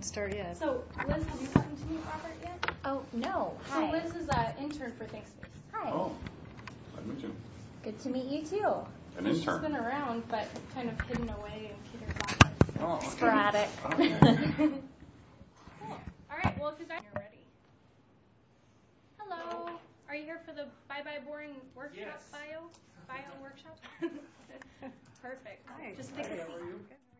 don't start yet. So, Liz, have you gotten to meet Robert yet? Oh, no. So Hi. Liz is an intern for ThinkSpace. Hi. Oh, I met you. Good to meet you, too. An She's intern. been around, but kind of hidden away in Peter's office. Oh, okay. Sporadic. Okay. Cool. All right, well, if you guys are ready. Hello. Are you here for the Bye-Bye Boring workshop? Yes. Bio workshop? Perfect. Hi. Just take a seat. How are you?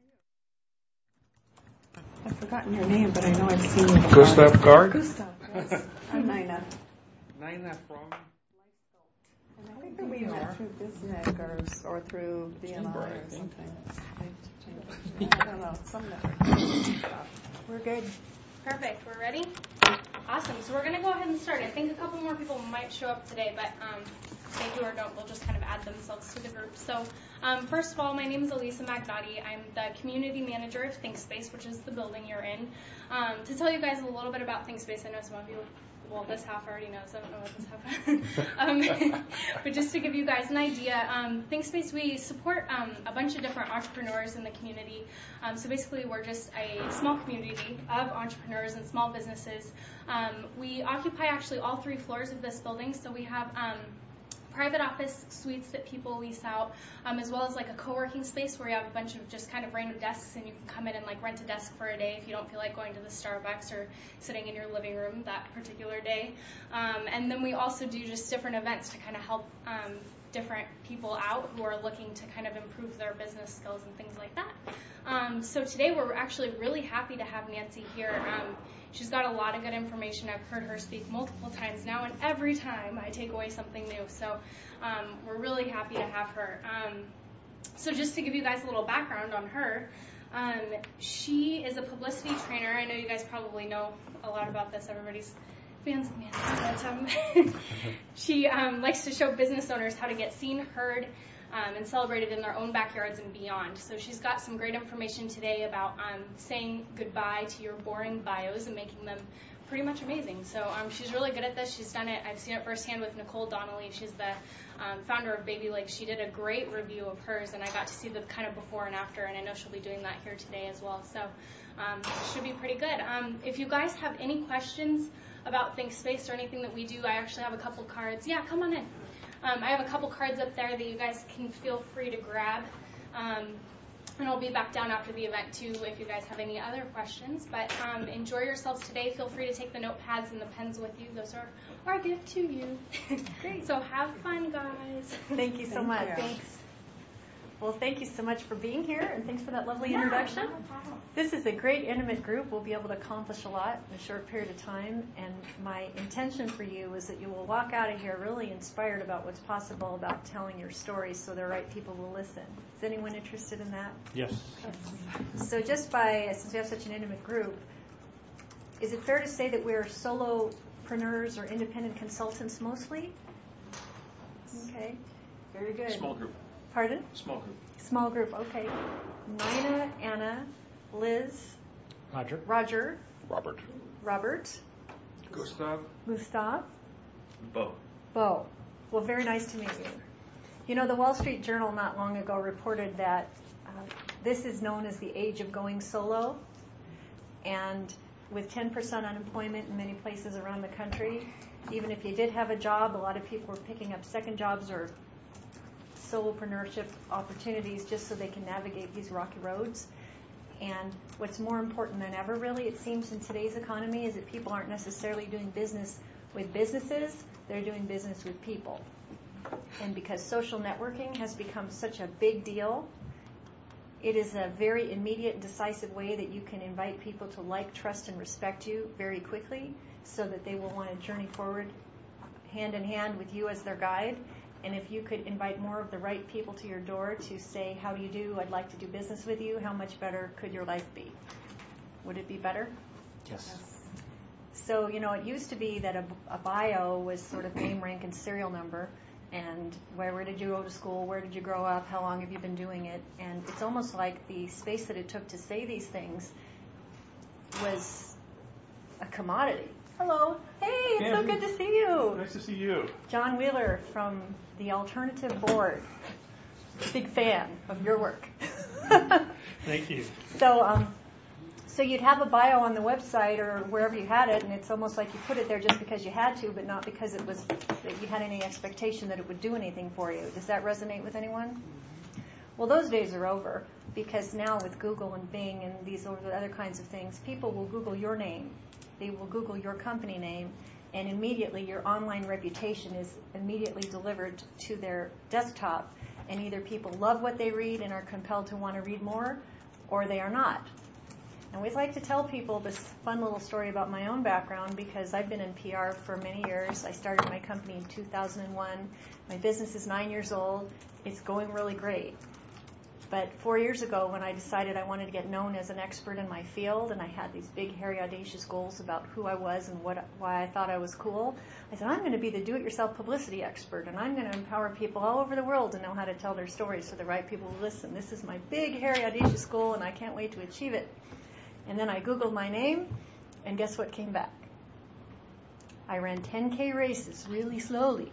I've forgotten your name, but I know I've seen you. Gustav Gard? Gustav, yes. I'm Nina. Nina from? And I think that we met through BizNet or through BNI Chamber, I or think. something. I don't know, some network. We're good. Perfect. We're ready? Awesome. So we're going to go ahead and start. I think a couple more people might show up today, but if they do or don't, they'll just kind of add themselves to the group. So first of all, my name is Elisa Magnotti. I'm the community manager of ThinkSpace, which is the building you're in. To tell you guys a little bit about ThinkSpace, I know some of you, well, this half already knows. I don't know what this half but just to give you guys an idea, ThinkSpace, we support a bunch of different entrepreneurs in the community. So basically, we're just a small community of entrepreneurs and small businesses. We occupy actually all 3 floors of this building. So we have private office suites that people lease out, as well as like a co-working space where you have a bunch of just kind of random desks, and you can come in and like rent a desk for a day if you don't feel like going to the Starbucks or sitting in your living room that particular day. And then we also do just different events to kind of help different people out who are looking to kind of improve their business skills and things like that. So today we're actually really happy to have Nancy here. She's got a lot of good information. I've heard her speak multiple times now, and every time I take away something new. So we're really happy to have her. So just to give you guys a little background on her, she is a publicity trainer. I know you guys probably know a lot about this. Everybody's fans of Nancy, but she likes to show business owners how to get seen, heard, and celebrated in their own backyards and beyond. So she's got some great information today about saying goodbye to your boring bios and making them pretty much amazing. So she's really good at this. She's done it. I've seen it firsthand with Nicole Donnelly. She's the founder of Baby Legs. She did a great review of hers, and I got to see the kind of before and after, and I know she'll be doing that here today as well. So it should be pretty good. If you guys have any questions about ThinkSpace or anything that we do, I actually have a couple cards. Yeah, come on in. I have a couple cards up there that you guys can feel free to grab. And I'll be back down after the event, too, if you guys have any other questions. But enjoy yourselves today. Feel free to take the notepads and the pens with you. Those are our gift to you. Great. So have fun, guys. Thank you so Thank much. you. Thanks. Well, thank you so much for being here, and thanks for that lovely introduction. No problem. This is a great intimate group. We'll be able to accomplish a lot in a short period of time, and my intention for you is that you will walk out of here really inspired about what's possible about telling your stories so the right people will listen. Is anyone interested in that? Yes. So since we have such an intimate group, is it fair to say that we're solopreneurs or independent consultants mostly? Okay, very good. Small group. Pardon? Small group. Small group, okay. Nina, Anna, Liz, Roger. Robert, Gustav. Bo. Well, very nice to meet you. You know, the Wall Street Journal not long ago reported that this is known as the age of going solo. And with 10% unemployment in many places around the country, even if you did have a job, a lot of people were picking up second jobs or solopreneurship opportunities just so they can navigate these rocky roads. And what's more important than ever, really, it seems, in today's economy is that people aren't necessarily doing business with businesses, they're doing business with people. And because social networking has become such a big deal, it is a very immediate and decisive way that you can invite people to like, trust, and respect you very quickly so that they will want to journey forward hand in hand with you as their guide. And if you could invite more of the right people to your door to say, how do you do? I'd like to do business with you. How much better could your life be? Would it be better? Yes. So, you know, it used to be that a bio was sort of name, rank, and serial number. And where did you go to school? Where did you grow up? How long have you been doing it? And it's almost like the space that it took to say these things was a commodity. Hello. Hey, it's so good to see you. Nice to see you. John Wheeler from the Alternative Board. Big fan of your work. Thank you. So So you'd have a bio on the website or wherever you had it, and it's almost like you put it there just because you had to, but not because it was that you had any expectation that it would do anything for you. Does that resonate with anyone? Well, those days are over, because now with Google and Bing and these other kinds of things, people will Google your name. They will Google your company name, and immediately your online reputation is immediately delivered to their desktop, and either people love what they read and are compelled to want to read more, or they are not. I always like to tell people this fun little story about my own background, because I've been in PR for many years. I started my company in 2001. My business is 9 years old. It's going really great. But 4 years ago, when I decided I wanted to get known as an expert in my field, and I had these big, hairy, audacious goals about who I was and why I thought I was cool, I said, I'm going to be the do-it-yourself publicity expert, and I'm going to empower people all over the world to know how to tell their stories so the right people will listen. This is my big, hairy, audacious goal, and I can't wait to achieve it. And then I Googled my name, and guess what came back? I ran 10K races really slowly.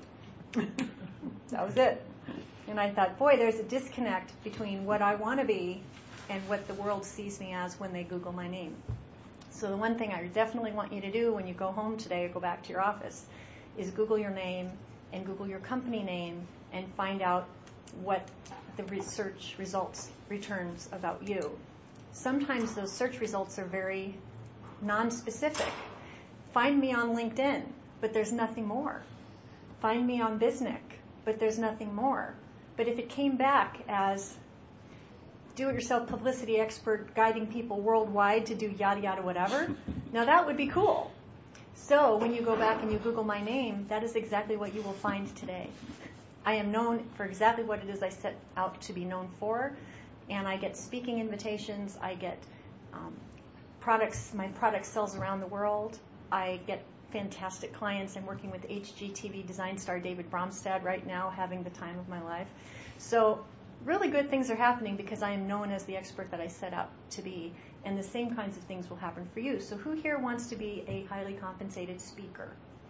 That was it. And I thought, boy, there's a disconnect between what I want to be and what the world sees me as when they Google my name. So the one thing I definitely want you to do when you go home today or go back to your office is Google your name and Google your company name and find out what the research results returns about you. Sometimes those search results are very non-specific. Find me on LinkedIn, but there's nothing more. Find me on Biznick, but there's nothing more. But if it came back as do-it-yourself publicity expert guiding people worldwide to do yada yada whatever, now that would be cool. So when you go back and you Google my name, that is exactly what you will find today. I am known for exactly what it is I set out to be known for, and I get speaking invitations, I get products, my product sells around the world, I get fantastic clients. I'm working with HGTV design star David Bromstad right now, having the time of my life. So really good things are happening because I am known as the expert that I set out to be, and the same kinds of things will happen for you. So who here wants to be a highly compensated speaker?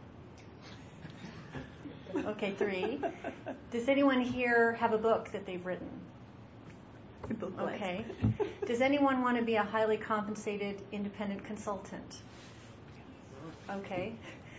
Okay, 3. Does anyone here have a book that they've written? Okay. Does anyone want to be a highly compensated independent consultant? Okay.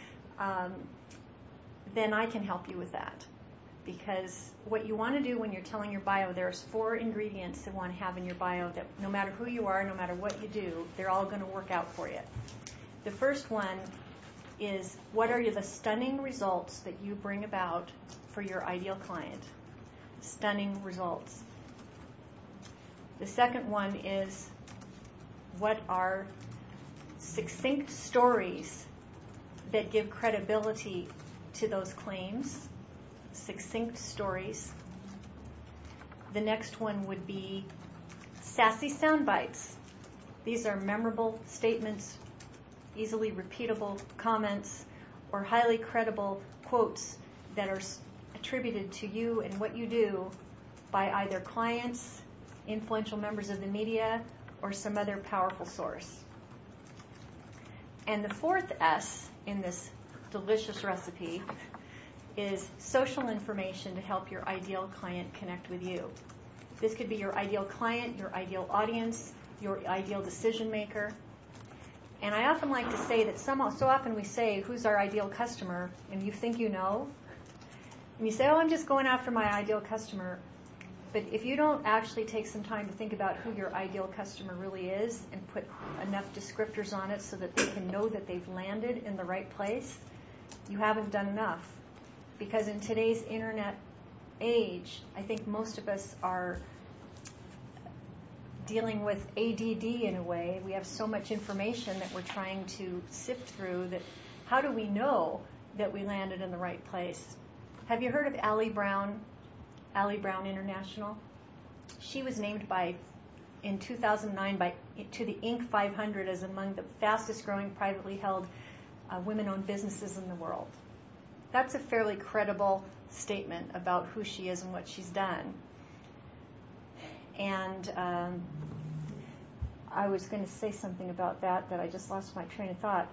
Then I can help you with that. Because what you want to do when you're telling your bio, there's 4 ingredients that you want to have in your bio that no matter who you are, no matter what you do, they're all going to work out for you. The first one is, what are the stunning results that you bring about for your ideal client? Stunning results. The second one is, what are succinct stories that give credibility to those claims? Succinct stories. The next one would be sassy sound bites. These are memorable statements, easily repeatable comments, or highly credible quotes that are attributed to you and what you do by either clients, influential members of the media, or some other powerful source. And the 4th S in this delicious recipe is social information to help your ideal client connect with you. This could be your ideal client, your ideal audience, your ideal decision maker. And I often like to say that so often we say, who's our ideal customer? And you think you know. And you say, oh, I'm just going after my ideal customer. But if you don't actually take some time to think about who your ideal customer really is and put enough descriptors on it so that they can know that they've landed in the right place, you haven't done enough. Because in today's internet age, I think most of us are dealing with ADD in a way. We have so much information that we're trying to sift through that how do we know that we landed in the right place? Have you heard of Allie Brown International? She was named in 2009 to the Inc. 500 as among the fastest growing privately held women-owned businesses in the world. That's a fairly credible statement about who she is and what she's done. And I was going to say something about that I just lost my train of thought.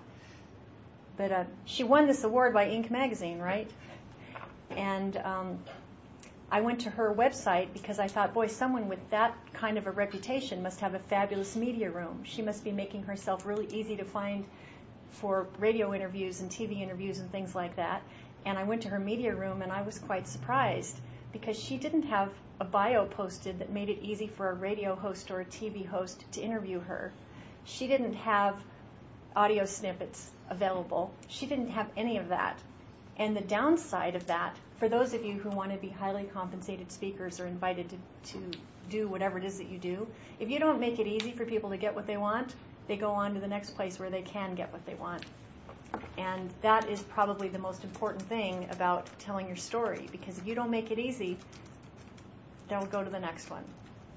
But she won this award by Inc. magazine, right? And I went to her website because I thought, boy, someone with that kind of a reputation must have a fabulous media room. She must be making herself really easy to find for radio interviews and TV interviews and things like that. And I went to her media room and I was quite surprised because she didn't have a bio posted that made it easy for a radio host or a TV host to interview her. She didn't have audio snippets available. She didn't have any of that. And the downside of that, for those of you who want to be highly compensated speakers or invited to do whatever it is that you do, if you don't make it easy for people to get what they want, they go on to the next place where they can get what they want. And that is probably the most important thing about telling your story, because if you don't make it easy, they'll go to the next one.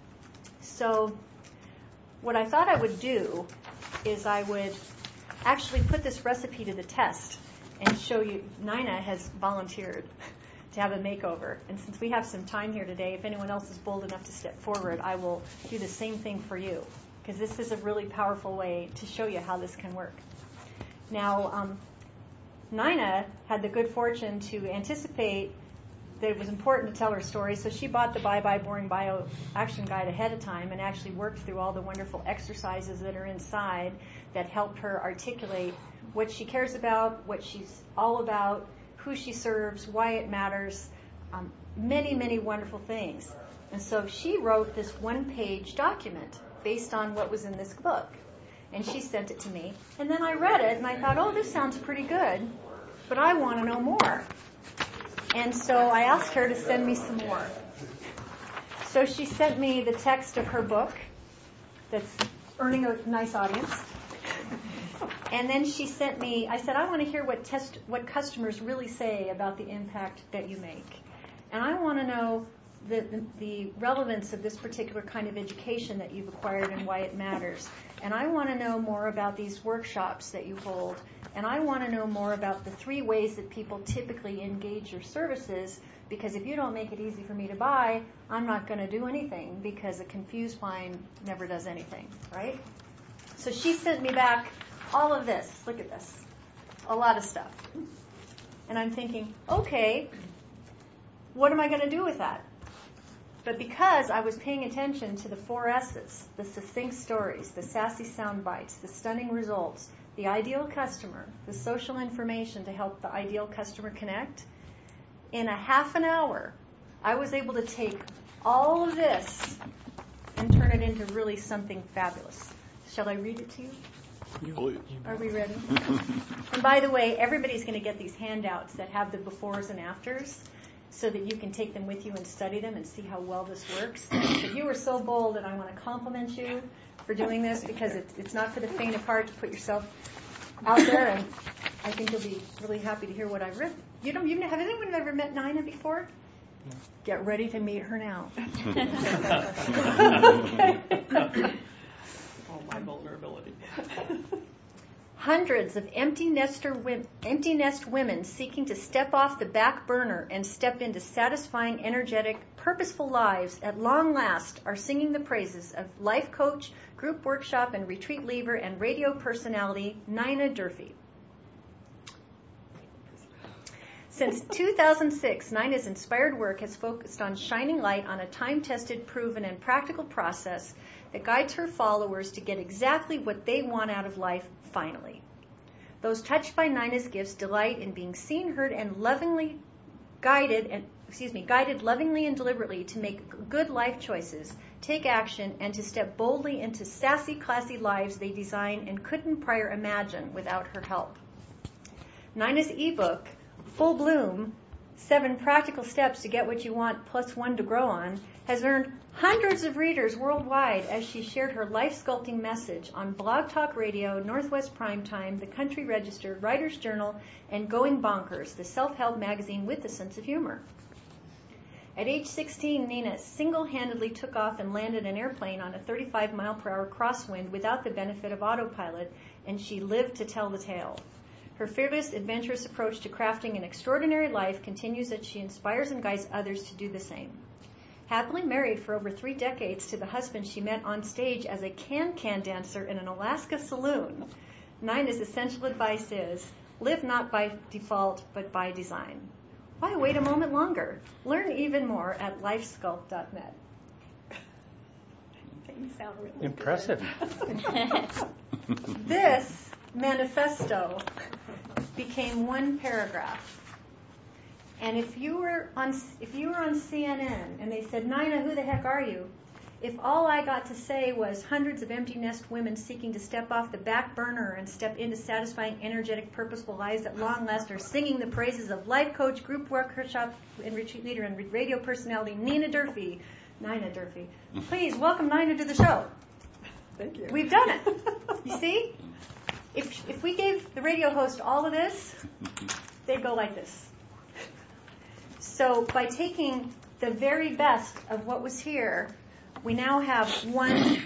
So what I thought I would do is I would actually put this recipe to the test and show you. Nina has volunteered to have a makeover. And since we have some time here today, if anyone else is bold enough to step forward, I will do the same thing for you, because this is a really powerful way to show you how this can work. Now, Nina had the good fortune to anticipate that it was important to tell her story, so she bought the Bye Bye Boring Bio Action Guide ahead of time and actually worked through all the wonderful exercises that are inside that help her articulate what she cares about, what she's all about, who she serves, why it matters, many, many wonderful things. And so she wrote this one-page document based on what was in this book. And she sent it to me. And then I read it, and I thought, oh, this sounds pretty good, but I want to know more. And so I asked her to send me some more. So she sent me the text of her book that's earning a nice audience. And then she sent me, I said, I want to hear what customers really say about the impact that you make. And I want to know the relevance of this particular kind of education that you've acquired and why it matters. And I want to know more about these workshops that you hold. And I want to know more about the 3 ways that people typically engage your services, because if you don't make it easy for me to buy, I'm not going to do anything, because a confused mind never does anything, right? So she sent me back all of this. Look at this. A lot of stuff. And I'm thinking, okay, what am I going to do with that? But because I was paying attention to the 4 S's, the succinct stories, the sassy sound bites, the stunning results, the ideal customer, the social information to help the ideal customer connect, in a half an hour, I was able to take all of this and turn it into really something fabulous. Shall I read it to you? Are we ready? And by the way, everybody's going to get these handouts that have the befores and afters, so that you can take them with you and study them and see how well this works. But you were so bold, and I want to compliment you for doing this, because it's not for the faint of heart to put yourself out there, and I think you'll be really happy to hear what I've written. Have anyone ever met Nina before? No. Get ready to meet her now. Oh, my vulnerability. Hundreds of empty nest women seeking to step off the back burner and step into satisfying, energetic, purposeful lives at long last are singing the praises of life coach, group workshop, and retreat leaver and radio personality Nina Durfee. Since 2006, Nina's inspired work has focused on shining light on a time-tested, proven, and practical process that guides her followers to get exactly what they want out of life finally. Those touched by Nina's gifts delight in being seen, heard, and guided lovingly and deliberately to make good life choices, take action, and to step boldly into sassy, classy lives they design and couldn't prior imagine without her help. Nina's ebook, Full Bloom, 7 Practical Steps to Get What You Want Plus 1 to Grow On, has earned hundreds of readers worldwide as she shared her life-sculpting message on Blog Talk Radio, Northwest Primetime, The Country Register, Writer's Journal, and Going Bonkers, the self-help magazine with a sense of humor. At age 16, Nina single-handedly took off and landed an airplane on a 35-mile-per-hour crosswind without the benefit of autopilot, and she lived to tell the tale. Her fearless, adventurous approach to crafting an extraordinary life continues as she inspires and guides others to do the same. Happily married for over 3 decades to the husband she met on stage as a can-can dancer in an Alaska saloon, Nina's essential advice is, live not by default, but by design. Why wait a moment longer? Learn even more at lifesculpt.net. You sound really Impressive. This manifesto became one paragraph. And if you were on CNN and they said, Nina, who the heck are you? If all I got to say was hundreds of empty nest women seeking to step off the back burner and step into satisfying, energetic, purposeful lives at long last are singing the praises of life coach, group workshop and retreat leader and radio personality Nina Durfee. Please welcome Nina to the show. Thank you. We've done it. You see? If we gave the radio host all of this, they'd go like this. So by taking the very best of what was here, we now have one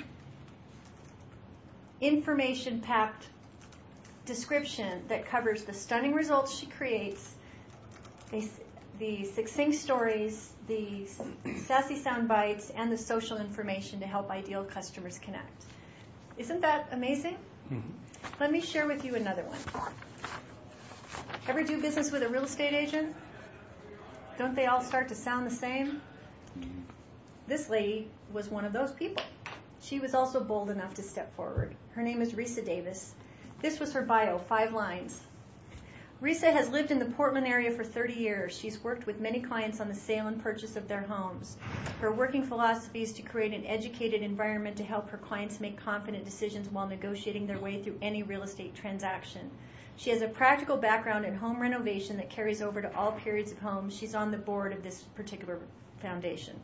information-packed description that covers the stunning results she creates, the succinct stories, the sassy sound bites, and the social information to help ideal customers connect. Isn't that amazing? Mm-hmm. Let me share with you another one. Ever do business with a real estate agent? Don't they all start to sound the same? This lady was one of those people. She was also bold enough to step forward. Her name is Risa Davis. This was her bio, 5 lines. Risa has lived in the Portland area for 30 years. She's worked with many clients on the sale and purchase of their homes. Her working philosophy is to create an educated environment to help her clients make confident decisions while negotiating their way through any real estate transaction. She has a practical background in home renovation that carries over to all periods of homes. She's on the board of this particular foundation.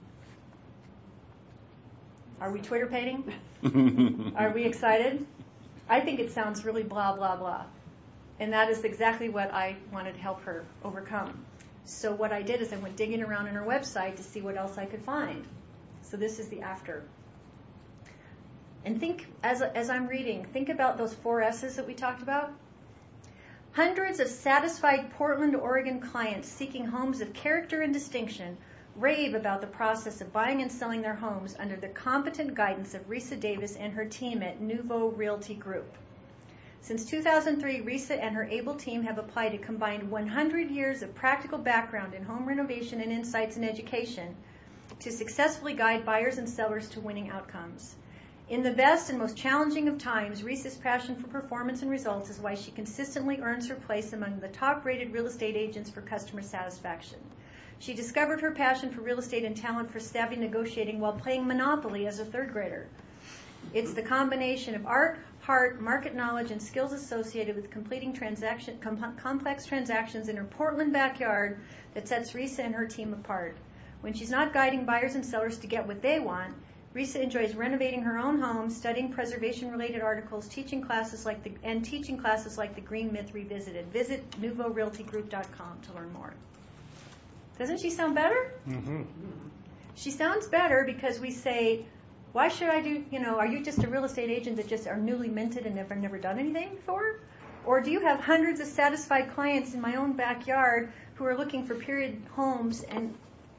Are we Twitter-pating? Are we excited? I think it sounds really blah, blah, blah. And that is exactly what I wanted to help her overcome. So what I did is I went digging around on her website to see what else I could find. So this is the after. And think, as I'm reading, think about those 4 S's that we talked about. Hundreds of satisfied Portland, Oregon clients seeking homes of character and distinction rave about the process of buying and selling their homes under the competent guidance of Risa Davis and her team at Nouveau Realty Group. Since 2003, Risa and her able team have applied a combined 100 years of practical background in home renovation and insights in education to successfully guide buyers and sellers to winning outcomes. In the best and most challenging of times, Risa's passion for performance and results is why she consistently earns her place among the top-rated real estate agents for customer satisfaction. She discovered her passion for real estate and talent for savvy negotiating while playing Monopoly as a 3rd grader. It's the combination of art, heart, market knowledge, and skills associated with completing complex transactions in her Portland backyard that sets Risa and her team apart. When she's not guiding buyers and sellers to get what they want, Risa enjoys renovating her own home, studying preservation-related articles, teaching classes like the Green Myth Revisited. Visit NouveauRealtyGroup.com to learn more. Doesn't she sound better? Mm-hmm. She sounds better because we say, why should I do, are you just a real estate agent that just are newly minted and never done anything before? Or do you have hundreds of satisfied clients in my own backyard who are looking for period homes and,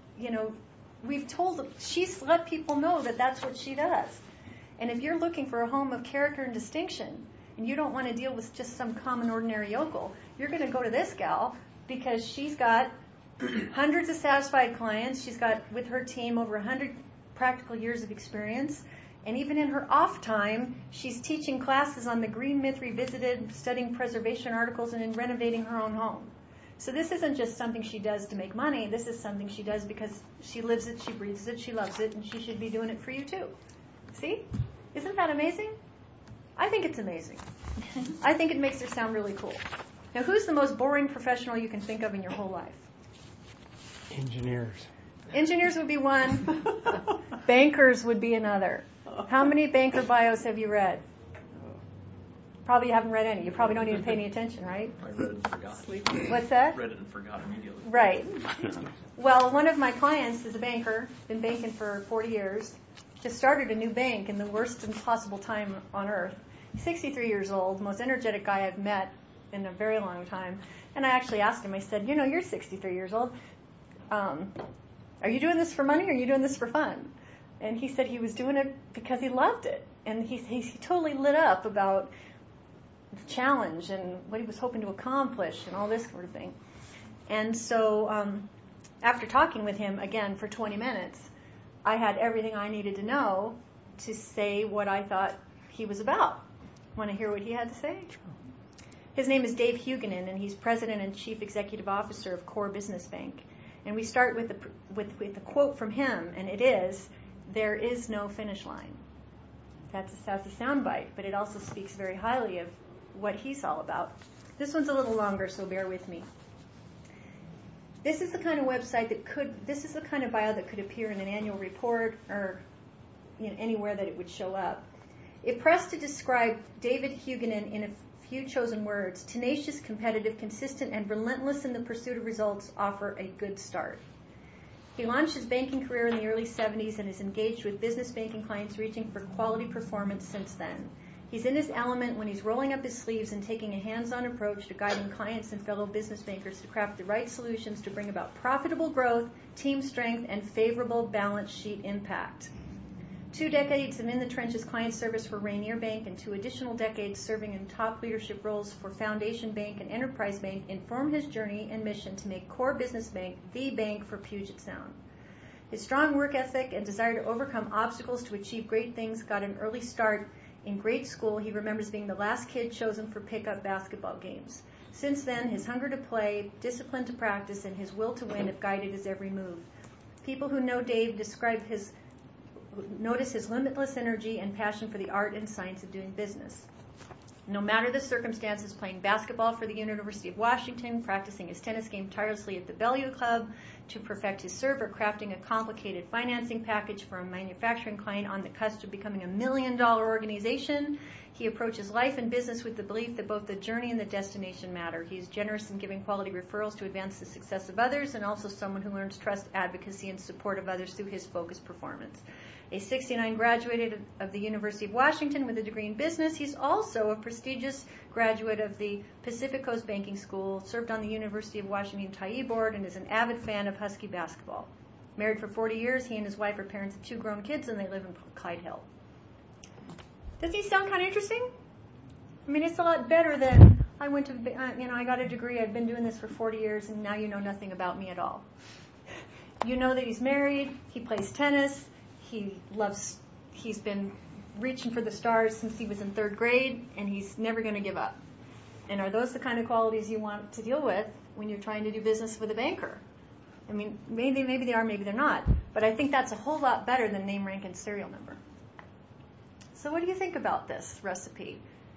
she's let people know that that's what she does. And if you're looking for a home of character and distinction and you don't want to deal with just some common ordinary yokel, you're going to go to this gal because she's got hundreds of satisfied clients. She's got, with her team, over 100 practical years of experience. And even in her off time, she's teaching classes on the Green Myth Revisited, studying preservation articles, and in renovating her own home. So this isn't just something she does to make money. This is something she does because she lives it, she breathes it, she loves it, and she should be doing it for you too. See? Isn't that amazing? I think it's amazing. I think it makes her sound really cool. Now, who's the most boring professional you can think of in your whole life? Engineers. Engineers would be one. Bankers would be another. How many banker bios have you read? Probably you haven't read any. You probably don't even pay any attention, right? I read it and forgot. What's that? Read it and forgot immediately. Right. Well, one of my clients is a banker, been banking for 40 years, just started a new bank in the worst possible time on earth. He's 63 years old, most energetic guy I've met in a very long time. And I actually asked him, I said, you're 63 years old. Are you doing this for money or are you doing this for fun? And he said he was doing it because he loved it. And he totally lit up about the challenge and what he was hoping to accomplish and all this sort of thing. And so after talking with him again for 20 minutes, I had everything I needed to know to say what I thought he was about. Want to hear what he had to say? Sure. His name is Dave Huguenin, and he's President and Chief Executive Officer of Core Business Bank. And we start with a quote from him, and it is, "There is no finish line." That's a sassy soundbite, but it also speaks very highly of what he's all about. This one's a little longer, so bear with me. This is the kind of this is the kind of bio that could appear in an annual report or anywhere that it would show up. If pressed to describe David Huguenin in a few chosen words, tenacious, competitive, consistent, and relentless in the pursuit of results offer a good start. He launched his banking career in the early 70s and is engaged with business banking clients reaching for quality performance since then. He's in his element when he's rolling up his sleeves and taking a hands-on approach to guiding clients and fellow business bankers to craft the right solutions to bring about profitable growth, team strength, and favorable balance sheet impact. 2 decades of in-the-trenches client service for Rainier Bank and 2 additional decades serving in top leadership roles for Foundation Bank and Enterprise Bank inform his journey and mission to make Core Business Bank the bank for Puget Sound. His strong work ethic and desire to overcome obstacles to achieve great things got an early start in grade school. He remembers being the last kid chosen for pickup basketball games. Since then, his hunger to play, discipline to practice, and his will to win have guided his every move. People who know Dave notice his limitless energy and passion for the art and science of doing business. No matter the circumstances, playing basketball for the University of Washington, practicing his tennis game tirelessly at the Bellevue Club to perfect his serve, or crafting a complicated financing package for a manufacturing client on the cusp of becoming $1 million organization, he approaches life and business with the belief that both the journey and the destination matter. He is generous in giving quality referrals to advance the success of others, and also someone who learns trust, advocacy, and support of others through his focused performance. A 69 graduate of the University of Washington with a degree in business, he's also a prestigious graduate of the Pacific Coast Banking School, served on the University of Washington Tyee Board, and is an avid fan of Husky basketball. Married for 40 years, he and his wife are parents of 2 grown kids, and they live in Clyde Hill. Does he sound kind of interesting? I mean, it's a lot better than I went to, I got a degree, I've been doing this for 40 years, and now you know nothing about me at all. You know that he's married, he plays tennis, he's been reaching for the stars since he was in 3rd grade, and he's never going to give up. And are those the kind of qualities you want to deal with when you're trying to do business with a banker? I mean, maybe they are, maybe they're not. But I think that's a whole lot better than name, rank, and serial number. So what do you think about this recipe?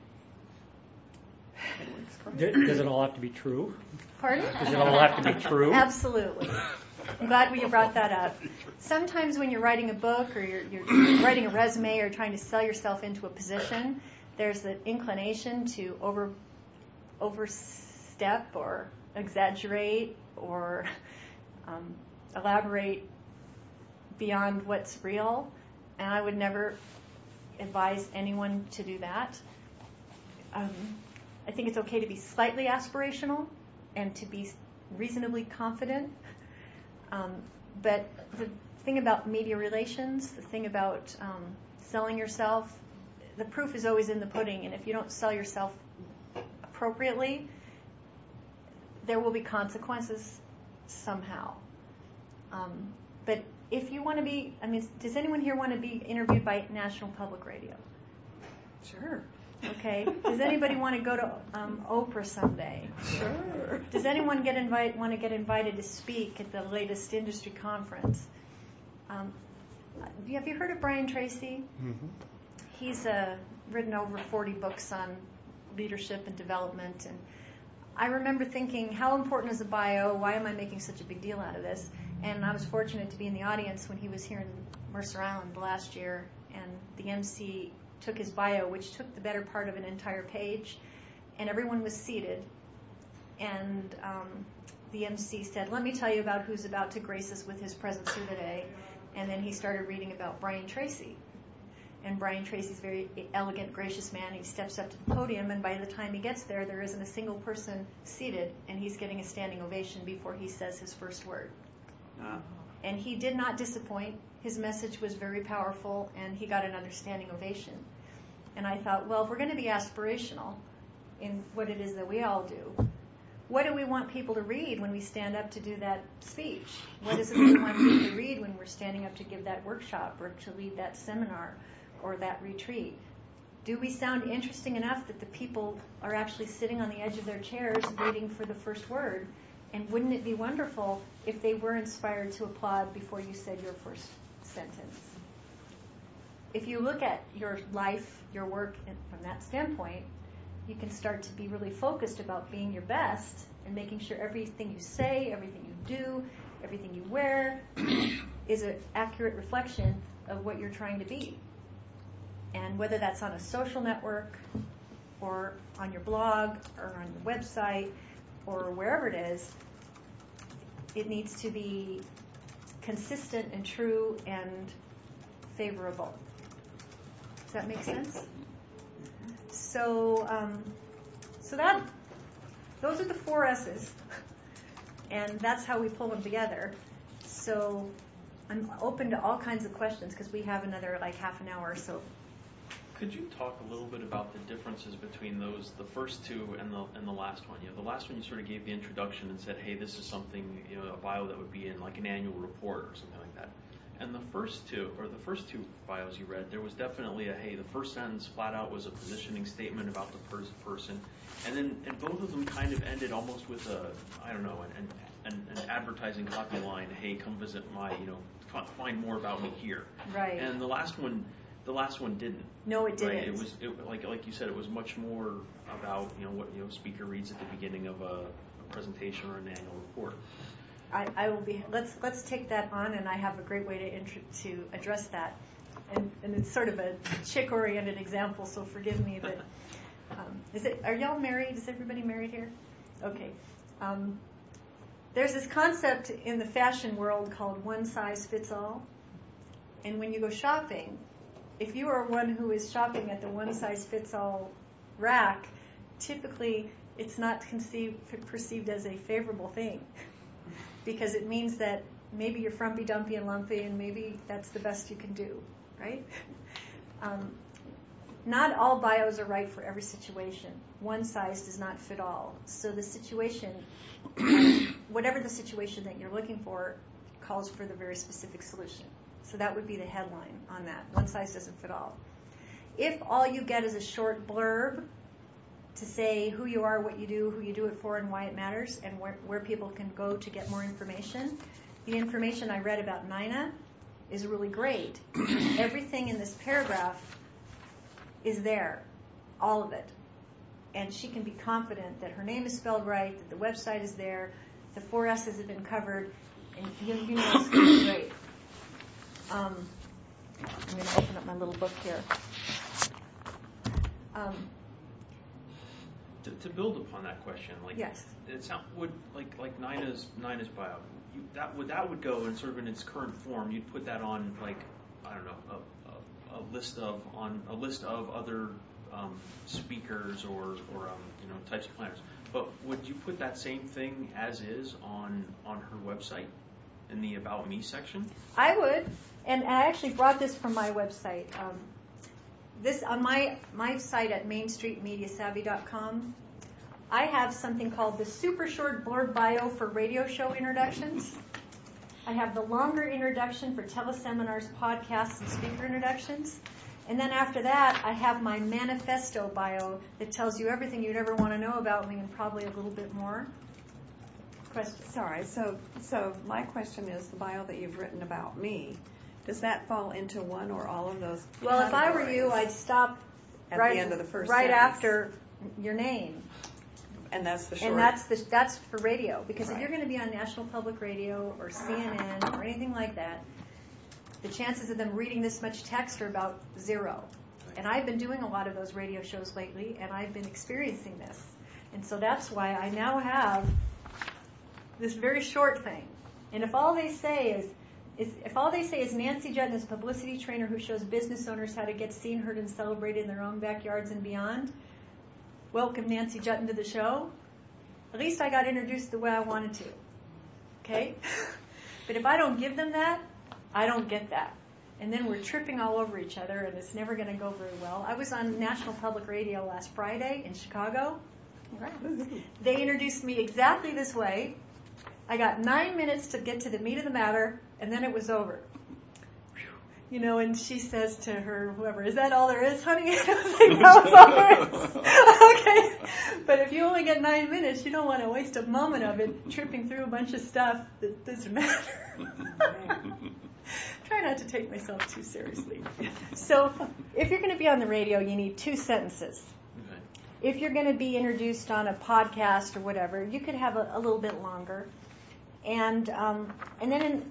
Does it all have to be true? Pardon? Does it all have to be true? Absolutely. I'm glad you brought that up. Sometimes when you're writing a book or you're writing a resume or trying to sell yourself into a position, there's the inclination to overstep or exaggerate or elaborate beyond what's real. And I would never advise anyone to do that. I think it's okay to be slightly aspirational and to be reasonably confident. But the thing about media relations, the thing about selling yourself, the proof is always in the pudding. And if you don't sell yourself appropriately, there will be consequences somehow. But if you want to be, does anyone here want to be interviewed by National Public Radio? Sure. Okay. Does anybody want to go to Oprah someday? Sure. Does anyone want to get invited to speak at the latest industry conference? Have you heard of Brian Tracy? Mm-hmm. He's written over 40 books on leadership and development. And I remember thinking, how important is a bio? Why am I making such a big deal out of this? And I was fortunate to be in the audience when he was here in Mercer Island last year, and the MC took his bio, which took the better part of an entire page, and everyone was seated. And the MC said, "Let me tell you about who's about to grace us with his presence here today." And then he started reading about Brian Tracy. And Brian Tracy's a very elegant, gracious man. He steps up to the podium, and by the time he gets there, there isn't a single person seated, and he's getting a standing ovation before he says his first word. And he did not disappoint. His message was very powerful, and he got another standing ovation. And I thought, well, if we're going to be aspirational in what it is that we all do, what do we want people to read when we stand up to do that speech? What is it we want people to read when we're standing up to give that workshop or to lead that seminar or that retreat? Do we sound interesting enough that the people are actually sitting on the edge of their chairs waiting for the first word? And wouldn't it be wonderful if they were inspired to applaud before you said your first sentence? If you look at your life, your work from that standpoint, you can start to be really focused about being your best and making sure everything you say, everything you do, everything you wear is an accurate reflection of what you're trying to be. And whether that's on a social network or on your blog or on your website or wherever it is, it needs to be consistent and true and favorable. Does that make sense? So those are the 4 S's, and that's how we pull them together. So I'm open to all kinds of questions because we have another like half an hour or so. Could you talk a little bit about the differences between those, the first 2 and the last one? The last one you sort of gave the introduction and said, hey, this is something, a bio that would be in like an annual report or something like that. And the first two bios you read, there was definitely the first sentence flat out was a positioning statement about the person, and both of them kind of ended almost with an advertising copy line. Hey, come visit my, find more about me here. Right. And the last one didn't. No, it didn't. Right? It was like you said, it was much more about what speaker reads at the beginning of a presentation or an annual report. I will be. Let's take that on, and I have a great way to address that. And it's sort of a chick-oriented example, so forgive me. But are y'all married? Is everybody married here? Okay. There's this concept in the fashion world called one size fits all. And when you go shopping, if you are one who is shopping at the one size fits all rack, typically it's not perceived as a favorable thing. Because it means that maybe you're frumpy, dumpy, and lumpy, and maybe that's the best you can do, right? Not all bios are right for every situation. One size does not fit all. So the situation, whatever the situation that you're looking for, calls for the very specific solution. So that would be the headline on that. One size doesn't fit all. If all you get is a short blurb to say who you are, what you do, who you do it for, and why it matters, and where people can go to get more information. The information I read about Nina is really great. Everything in this paragraph is there, all of it. And she can be confident that her name is spelled right, that the website is there, the 4 S's have been covered, and you know it's going to be great. I'm going to open up my little book here. To build upon that question, yes, it would like Nina's bio. That would go in sort of in its current form. You'd put that on a list of other speakers or types of planners. But would you put that same thing as is on her website in the About Me section? I would, and I actually brought this from my website. This on my site at mainstreetmediasavvy.com, I have something called the super short blurb bio for radio show introductions. I have the longer introduction for teleseminars, podcasts, and speaker introductions. And then after that, I have my manifesto bio that tells you everything you'd ever want to know about me and probably a little bit more. Question? Sorry, so my question is the bio that you've written about me. Does that fall into one or all of those categories? Well, if I were you, I'd stop at right the end of the first right sentence. After your name. And that's the short. And that's for radio, because right. If you're going to be on National Public Radio or CNN or anything like that, the chances of them reading this much text are about 0. And I've been doing a lot of those radio shows lately, and I've been experiencing this. And so that's why I now have this very short thing. And if all they say is Nancy Juetten is a publicity trainer who shows business owners how to get seen, heard, and celebrated in their own backyards and beyond, welcome Nancy Juetten to the show, at least I got introduced the way I wanted to. Okay? But if I don't give them that, I don't get that. And then we're tripping all over each other, and it's never going to go very well. I was on National Public Radio last Friday in Chicago. They introduced me exactly this way. I got 9 minutes to get to the meat of the matter, and then it was over. You know, and she says to her, whoever, "Is that all there is, honey?" I was like, "No, it's all there is." Okay. But if you only get 9 minutes, you don't want to waste a moment of it tripping through a bunch of stuff that doesn't matter. Try not to take myself too seriously. So if you're going to be on the radio, you need 2 sentences. Okay. If you're going to be introduced on a podcast or whatever, you could have a little bit longer. And then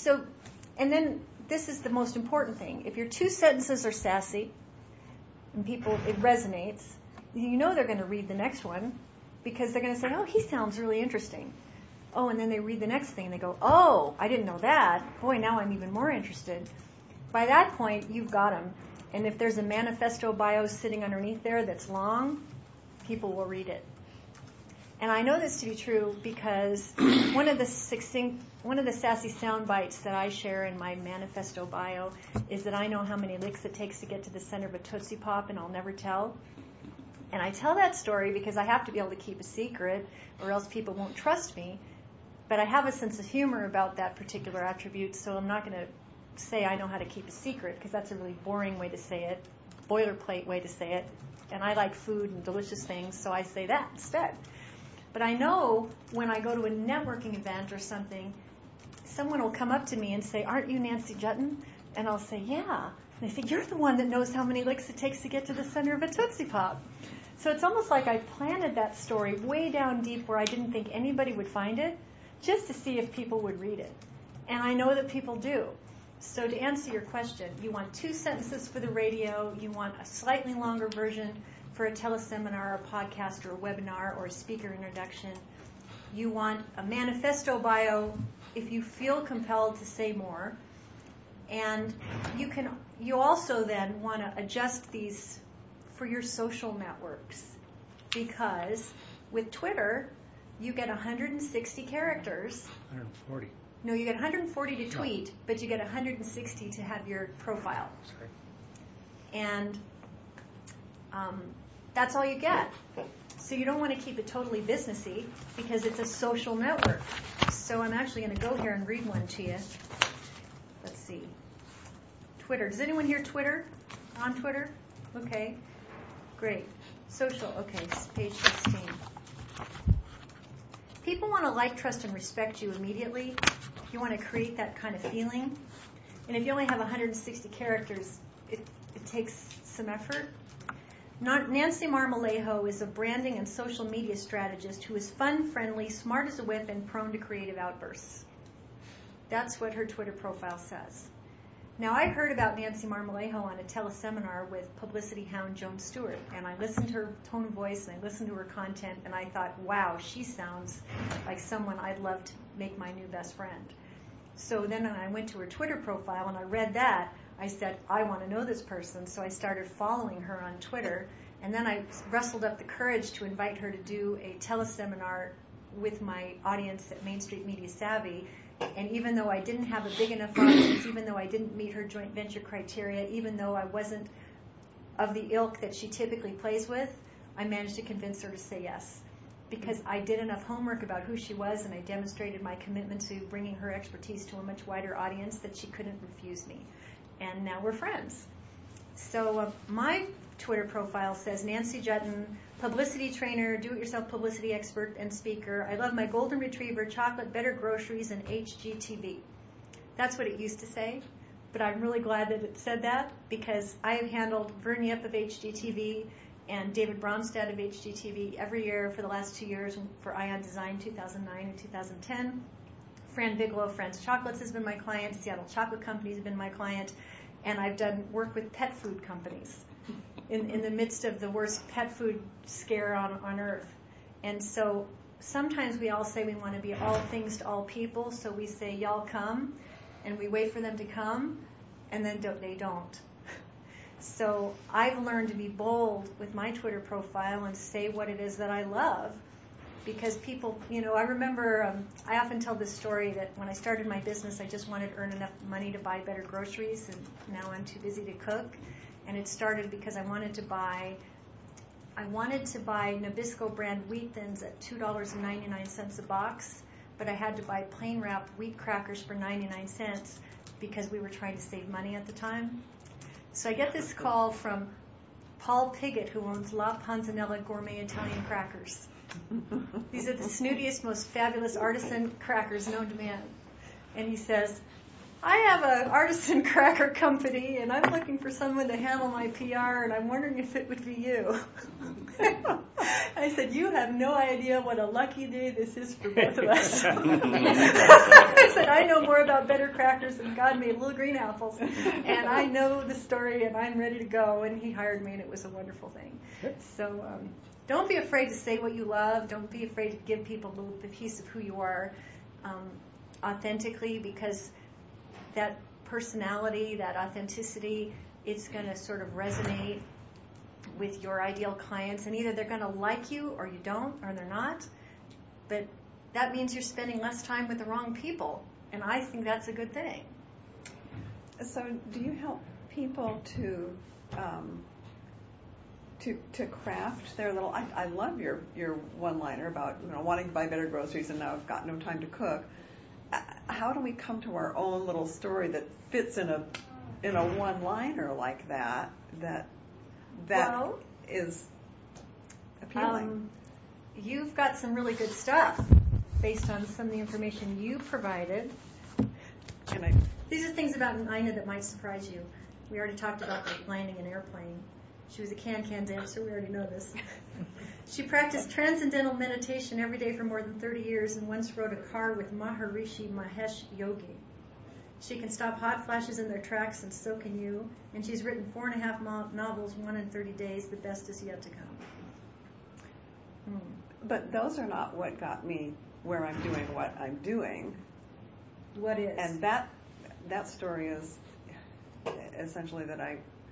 this is the most important thing. If your 2 sentences are sassy and it resonates, you know they're going to read the next one because they're going to say, "Oh, he sounds really interesting." Oh, and then they read the next thing and they go, "Oh, I didn't know that. Boy, now I'm even more interested." By that point, you've got them. And if there's a manifesto bio sitting underneath there that's long, people will read it. And I know this to be true because one of the sassy sound bites that I share in my manifesto bio is that I know how many licks it takes to get to the center of a Tootsie Pop, and I'll never tell. And I tell that story because I have to be able to keep a secret, or else people won't trust me. But I have a sense of humor about that particular attribute, so I'm not going to say I know how to keep a secret, because that's a really boring way to say it, boilerplate way to say it. And I like food and delicious things, so I say that instead. But I know when I go to a networking event or something, someone will come up to me and say, "Aren't you Nancy Juetten?" And I'll say, "Yeah." And they say, "You're the one that knows how many licks it takes to get to the center of a Tootsie Pop." So it's almost like I planted that story way down deep where I didn't think anybody would find it, just to see if people would read it. And I know that people do. So to answer your question, you want 2 sentences for the radio, you want a slightly longer version for a teleseminar, a podcast, or a webinar, or a speaker introduction. You want a manifesto bio if you feel compelled to say more. And you also then want to adjust these for your social networks, because with Twitter, you get 160 characters. 140. No, you get 140 to tweet, but you get 160 to have your profile. Sorry. And that's all you get. So you don't want to keep it totally businessy because it's a social network. So I'm actually going to go here and read one to you. Let's see. Twitter. Does anyone hear Twitter? On Twitter? Okay. Great. Social. Okay. Page 16. People want to like, trust, and respect you immediately. You want to create that kind of feeling. And if you only have 160 characters, it takes some effort. Nancy Marmolejo is a branding and social media strategist who is fun, friendly, smart as a whip, and prone to creative outbursts. That's what her Twitter profile says. Now, I heard about Nancy Marmolejo on a teleseminar with publicity hound Joan Stewart, and I listened to her tone of voice and I listened to her content, and I thought, wow, she sounds like someone I'd love to make my new best friend. So then when I went to her Twitter profile and I read that, I said, I want to know this person. So I started following her on Twitter, and then I rustled up the courage to invite her to do a teleseminar with my audience at Main Street Media Savvy. And even though I didn't have a big enough audience, even though I didn't meet her joint venture criteria, even though I wasn't of the ilk that she typically plays with, I managed to convince her to say yes. Because I did enough homework about who she was, and I demonstrated my commitment to bringing her expertise to a much wider audience, that she couldn't refuse me. And now we're friends. So my Twitter profile says Nancy Juetten, publicity trainer, do-it-yourself publicity expert and speaker. I love my golden retriever, chocolate, better groceries, and HGTV. That's what it used to say, but I'm really glad that it said that, because I have handled Vern Yip of HGTV and David Bromstad of HGTV every year for the last 2 years for Ion Design 2009 and 2010. Fran Bigelow, Fran's Chocolates has been my client. Seattle Chocolate Company has been my client. And I've done work with pet food companies in the midst of the worst pet food scare on earth. And so sometimes we all say we want to be all things to all people, so we say, y'all come, and we wait for them to come, and then they don't. So I've learned to be bold with my Twitter profile and say what it is that I love, because people, I remember, I often tell this story that when I started my business, I just wanted to earn enough money to buy better groceries, and now I'm too busy to cook. And it started because I I wanted to buy Nabisco brand wheat thins at $2.99 a box, but I had to buy plain wrapped wheat crackers for 99 cents because we were trying to save money at the time. So I get this call from Paul Piggott, who owns La Panzanella Gourmet Italian Crackers. These are the snootiest, most fabulous artisan crackers known to man. And he says, I have an artisan cracker company, and I'm looking for someone to handle my PR, and I'm wondering if it would be you. I said, you have no idea what a lucky day this is for both of us. I said, I know more about better crackers than God made little green apples, and I know the story, and I'm ready to go. And he hired me, and it was a wonderful thing. So don't be afraid to say what you love. Don't be afraid to give people a little piece of who you are authentically, because that personality, that authenticity, it's going to sort of resonate with your ideal clients, and either they're going to like you or you don't, or they're not. But that means you're spending less time with the wrong people, and I think that's a good thing. So do you help people to craft their little, I love your one-liner about wanting to buy better groceries and now I've got no time to cook. How do we come to our own little story that fits in a one-liner like that well, is appealing? You've got some really good stuff based on some of the information you provided. These are things about Nina that might surprise you. We already talked about landing an airplane. She was a can-can dancer. We already know this. She practiced transcendental meditation every day for more than 30 years and once rode a car with Maharishi Mahesh Yogi. She can stop hot flashes in their tracks, and so can you. And she's written 4.5 novels, 1 in 30 days. The best is yet to come. But those are not what got me where I'm doing what I'm doing. What is? And that story is essentially that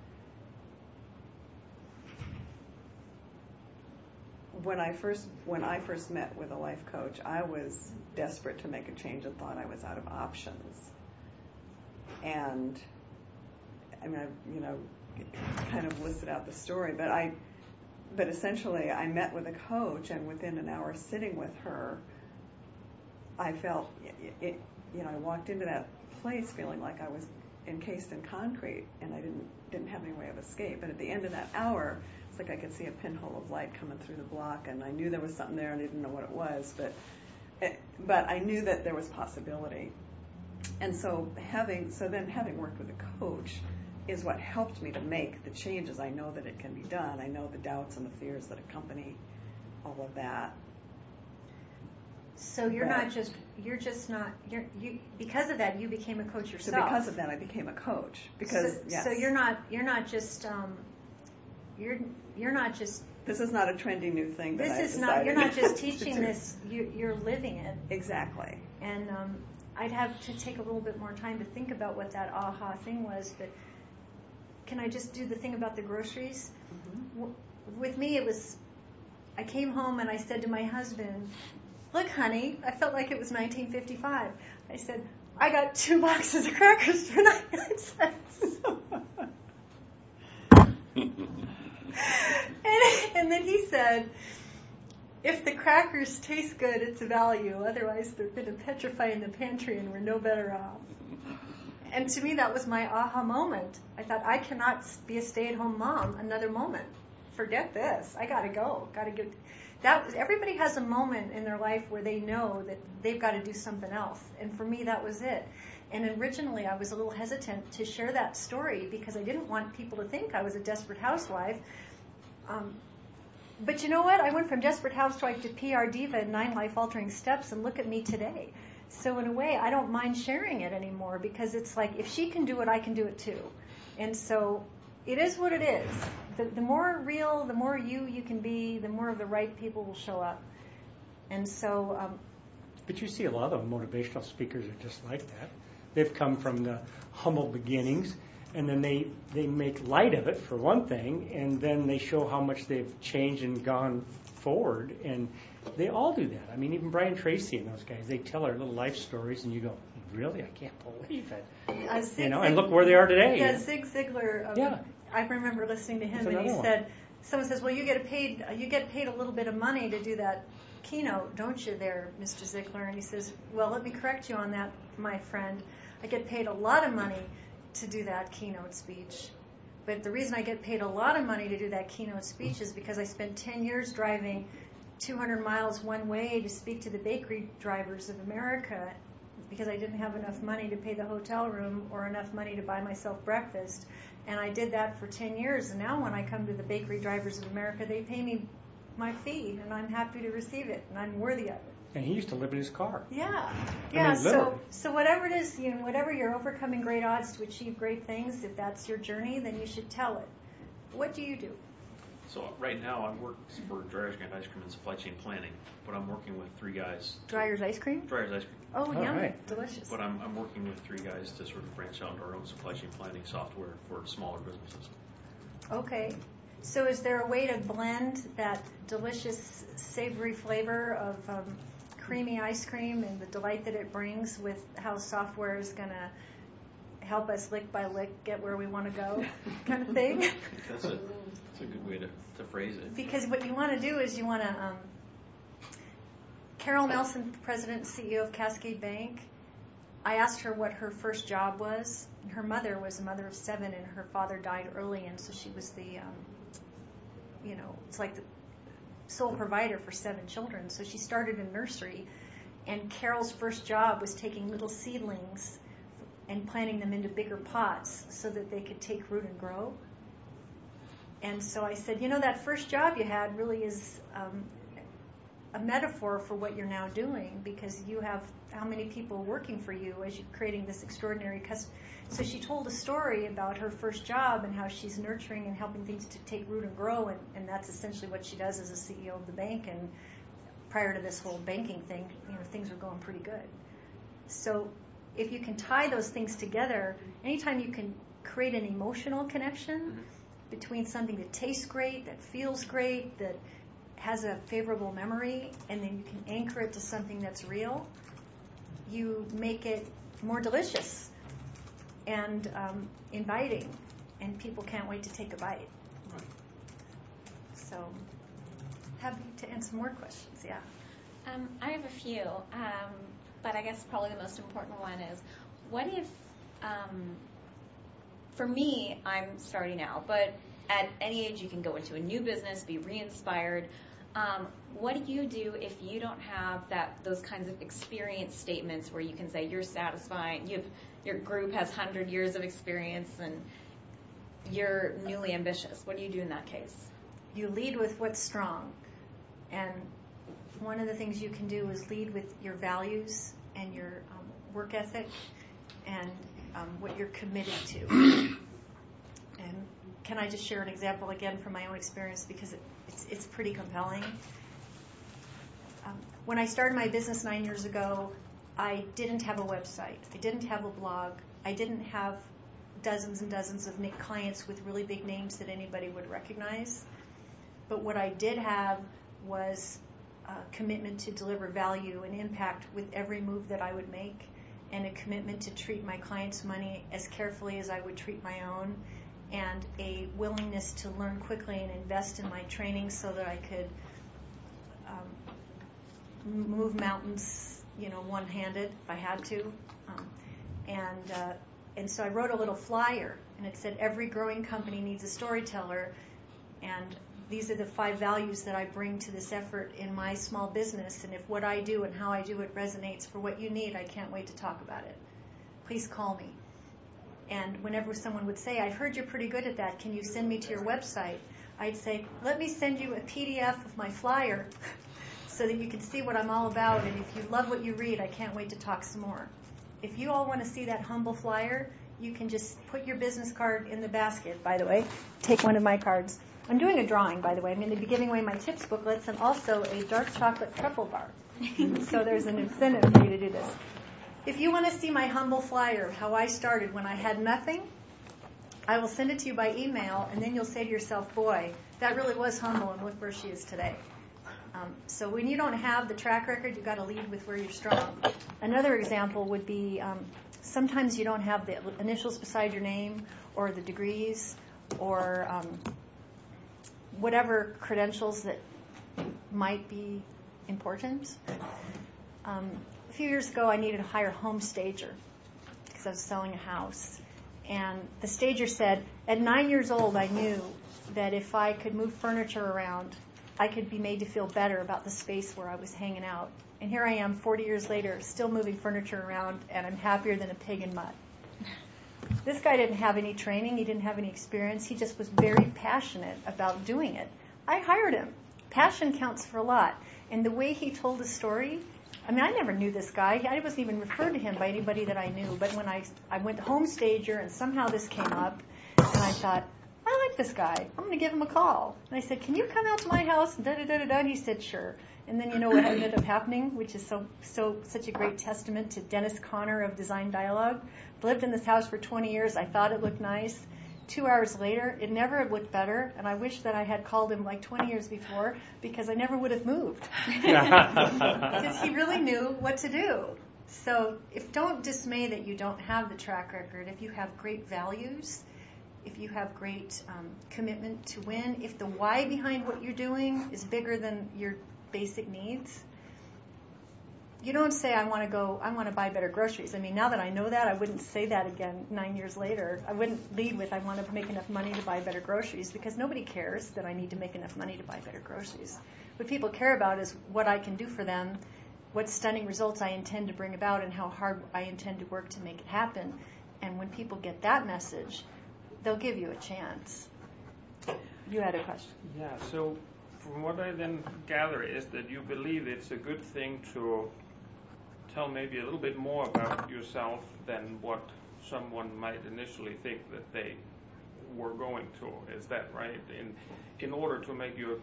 when I first met with a life coach, I was desperate to make a change and thought I was out of options. And I mean, kind of listed out the story, but essentially I met with a coach, and within an hour sitting with her, I felt I walked into that place feeling like I was encased in concrete, and I didn't have any way of escape. And at the end of that hour, it's like I could see a pinhole of light coming through the block, and I knew there was something there, and I didn't know what it was, but I knew that there was possibility. And so having worked with a coach is what helped me to make the changes. I know that it can be done. I know the doubts and the fears that accompany all of that. So because of that, you became a coach yourself. So because of that, I became a coach. So you're not just This is not a trendy new thing. You're not just teaching this. You're living it. Exactly. And I'd have to take a little bit more time to think about what that aha thing was. But can I just do the thing about the groceries? Mm-hmm. With me, it was. I came home and I said to my husband, "Look, honey, I felt like it was 1955." I said, "I got 2 boxes of crackers for 99 cents." And then he said, "If the crackers taste good, it's a value. Otherwise, they're going to petrify in the pantry and we're no better off." And to me, that was my aha moment. I thought, I cannot be a stay-at-home mom another moment. Forget this. I got to go. Everybody has a moment in their life where they know that they've got to do something else. And for me, that was it. And originally, I was a little hesitant to share that story because I didn't want people to think I was a desperate housewife. But you know what? I went from desperate housewife to PR diva in 9 life-altering steps, and look at me today. So in a way, I don't mind sharing it anymore because it's like, if she can do it, I can do it too. And so it is what it is. The more real, the more you can be, the more of the right people will show up. And so... But you see a lot of motivational speakers are just like that. They've come from the humble beginnings, and then they make light of it, for one thing, and then they show how much they've changed and gone forward, and they all do that. I mean, even Brian Tracy and those guys, they tell their little life stories, and you go, really? I can't believe it. And look where they are today. Yeah, Zig Ziglar. I remember listening to him, and he said, someone says, well, you get paid a little bit of money to do that keynote, don't you there, Mr. Ziegler? And he says, well, let me correct you on that, my friend. I get paid a lot of money to do that keynote speech. But the reason I get paid a lot of money to do that keynote speech is because I spent 10 years driving 200 miles one way to speak to the bakery drivers of America because I didn't have enough money to pay the hotel room or enough money to buy myself breakfast. And I did that for 10 years. And now when I come to the bakery drivers of America, they pay me my fee, and I'm happy to receive it, and I'm worthy of it. And he used to live in his car. Yeah. I mean, literally. So whatever it is, whatever you're overcoming great odds to achieve great things, if that's your journey, then you should tell it. What do you do? So right now I work for Dreyer's Grand Ice Cream in supply chain planning, but I'm working with 3 guys. Dreyer's Ice Cream? Dreyer's Ice Cream. Oh, yum. Right. Delicious. But I'm working with 3 guys to sort of branch out into our own supply chain planning software for smaller businesses. Okay. So is there a way to blend that delicious, savory flavor of creamy ice cream and the delight that it brings with how software is going to help us lick by lick get where we want to go kind of thing? That's a good way to phrase it. Because what you want to do is you want to... Carol Nelson, President and CEO of Cascade Bank, I asked her what her first job was. Her mother was a mother of 7, and her father died early, and so she was the... it's like the sole provider for 7 children. So she started in nursery, and Carol's first job was taking little seedlings and planting them into bigger pots so that they could take root and grow. And so I said, that first job you had really is a metaphor for what you're now doing, because you have how many people working for you as you're creating this extraordinary custom. So she told a story about her first job and how she's nurturing and helping things to take root and grow, and that's essentially what she does as a CEO of the bank. And prior to this whole banking thing, things were going pretty good. So if you can tie those things together, anytime you can create an emotional connection between something that tastes great, that feels great, that has a favorable memory, and then you can anchor it to something that's real, you make it more delicious and inviting, and people can't wait to take a bite. Right. So, happy to answer more questions. Yeah. I have a few, but I guess probably the most important one is, what if, for me, I'm starting out, but at any age you can go into a new business, be re-inspired. What do you do if you don't have those kinds of experience statements where you can say you're satisfying, your group has 100 years of experience and you're newly ambitious? What do you do in that case? You lead with what's strong. And one of the things you can do is lead with your values and your work ethic and what you're committed to. And can I just share an example again from my own experience, because it's pretty compelling. When I started my business 9 years ago, I didn't have a website. I didn't have a blog. I didn't have dozens and dozens of clients with really big names that anybody would recognize. But what I did have was a commitment to deliver value and impact with every move that I would make, and a commitment to treat my clients' money as carefully as I would treat my own, and a willingness to learn quickly and invest in my training so that I could move mountains, one-handed if I had to. And so I wrote a little flyer, and it said, every growing company needs a storyteller, and these are the 5 values that I bring to this effort in my small business, and if what I do and how I do it resonates for what you need, I can't wait to talk about it. Please call me. And whenever someone would say, I've heard you're pretty good at that, can you send me to your website? I'd say, let me send you a PDF of my flyer so that you can see what I'm all about, and if you love what you read, I can't wait to talk some more. If you all want to see that humble flyer, you can just put your business card in the basket, by the way. Take one of my cards. I'm doing a drawing, by the way. I'm going to be giving away my tips booklets and also a dark chocolate truffle bar. So there's an incentive for you to do this. If you want to see my humble flyer of how I started when I had nothing, I will send it to you by email, and then you'll say to yourself, boy, that really was humble, and look where she is today. So when you don't have the track record, you've got to lead with where you're strong. Another example would be sometimes you don't have the initials beside your name or the degrees, or whatever credentials that might be important. A few years ago, I needed to hire a home stager because I was selling a house. And the stager said, at 9 years old, I knew that if I could move furniture around, I could be made to feel better about the space where I was hanging out. And here I am, 40 years later, still moving furniture around, and I'm happier than a pig in mud. This guy didn't have any training. He didn't have any experience. He just was very passionate about doing it. I hired him. Passion counts for a lot. And the way he told the story, I mean, I never knew this guy. I wasn't even referred to him by anybody that I knew. But when I went to home stager, and somehow this came up, and I thought, I like this guy. I'm going to give him a call. And I said, can you come out to my house? And he said, sure. And then you know what ended up happening, which is such a great testament to Dennis Conner of Design Dialogue. Lived in this house for 20 years. I thought it looked nice. 2 hours later, it never had looked better, and I wish that I had called him like 20 years before because I never would have moved. Because he really knew what to do. So don't dismay that you don't have the track record. If you have great values, if you have great commitment to win, if the why behind what you're doing is bigger than your basic needs, you don't say, I want to buy better groceries. I mean, now that I know that, I wouldn't say that again 9 years later. I wouldn't lead with, I want to make enough money to buy better groceries, because nobody cares that I need to make enough money to buy better groceries. What people care about is what I can do for them, what stunning results I intend to bring about, and how hard I intend to work to make it happen. And when people get that message, they'll give you a chance. You had a question. Yeah, so from what I then gather is that you believe it's a good thing to tell maybe a little bit more about yourself than what someone might initially think that they were going to. Is that right? In order to make your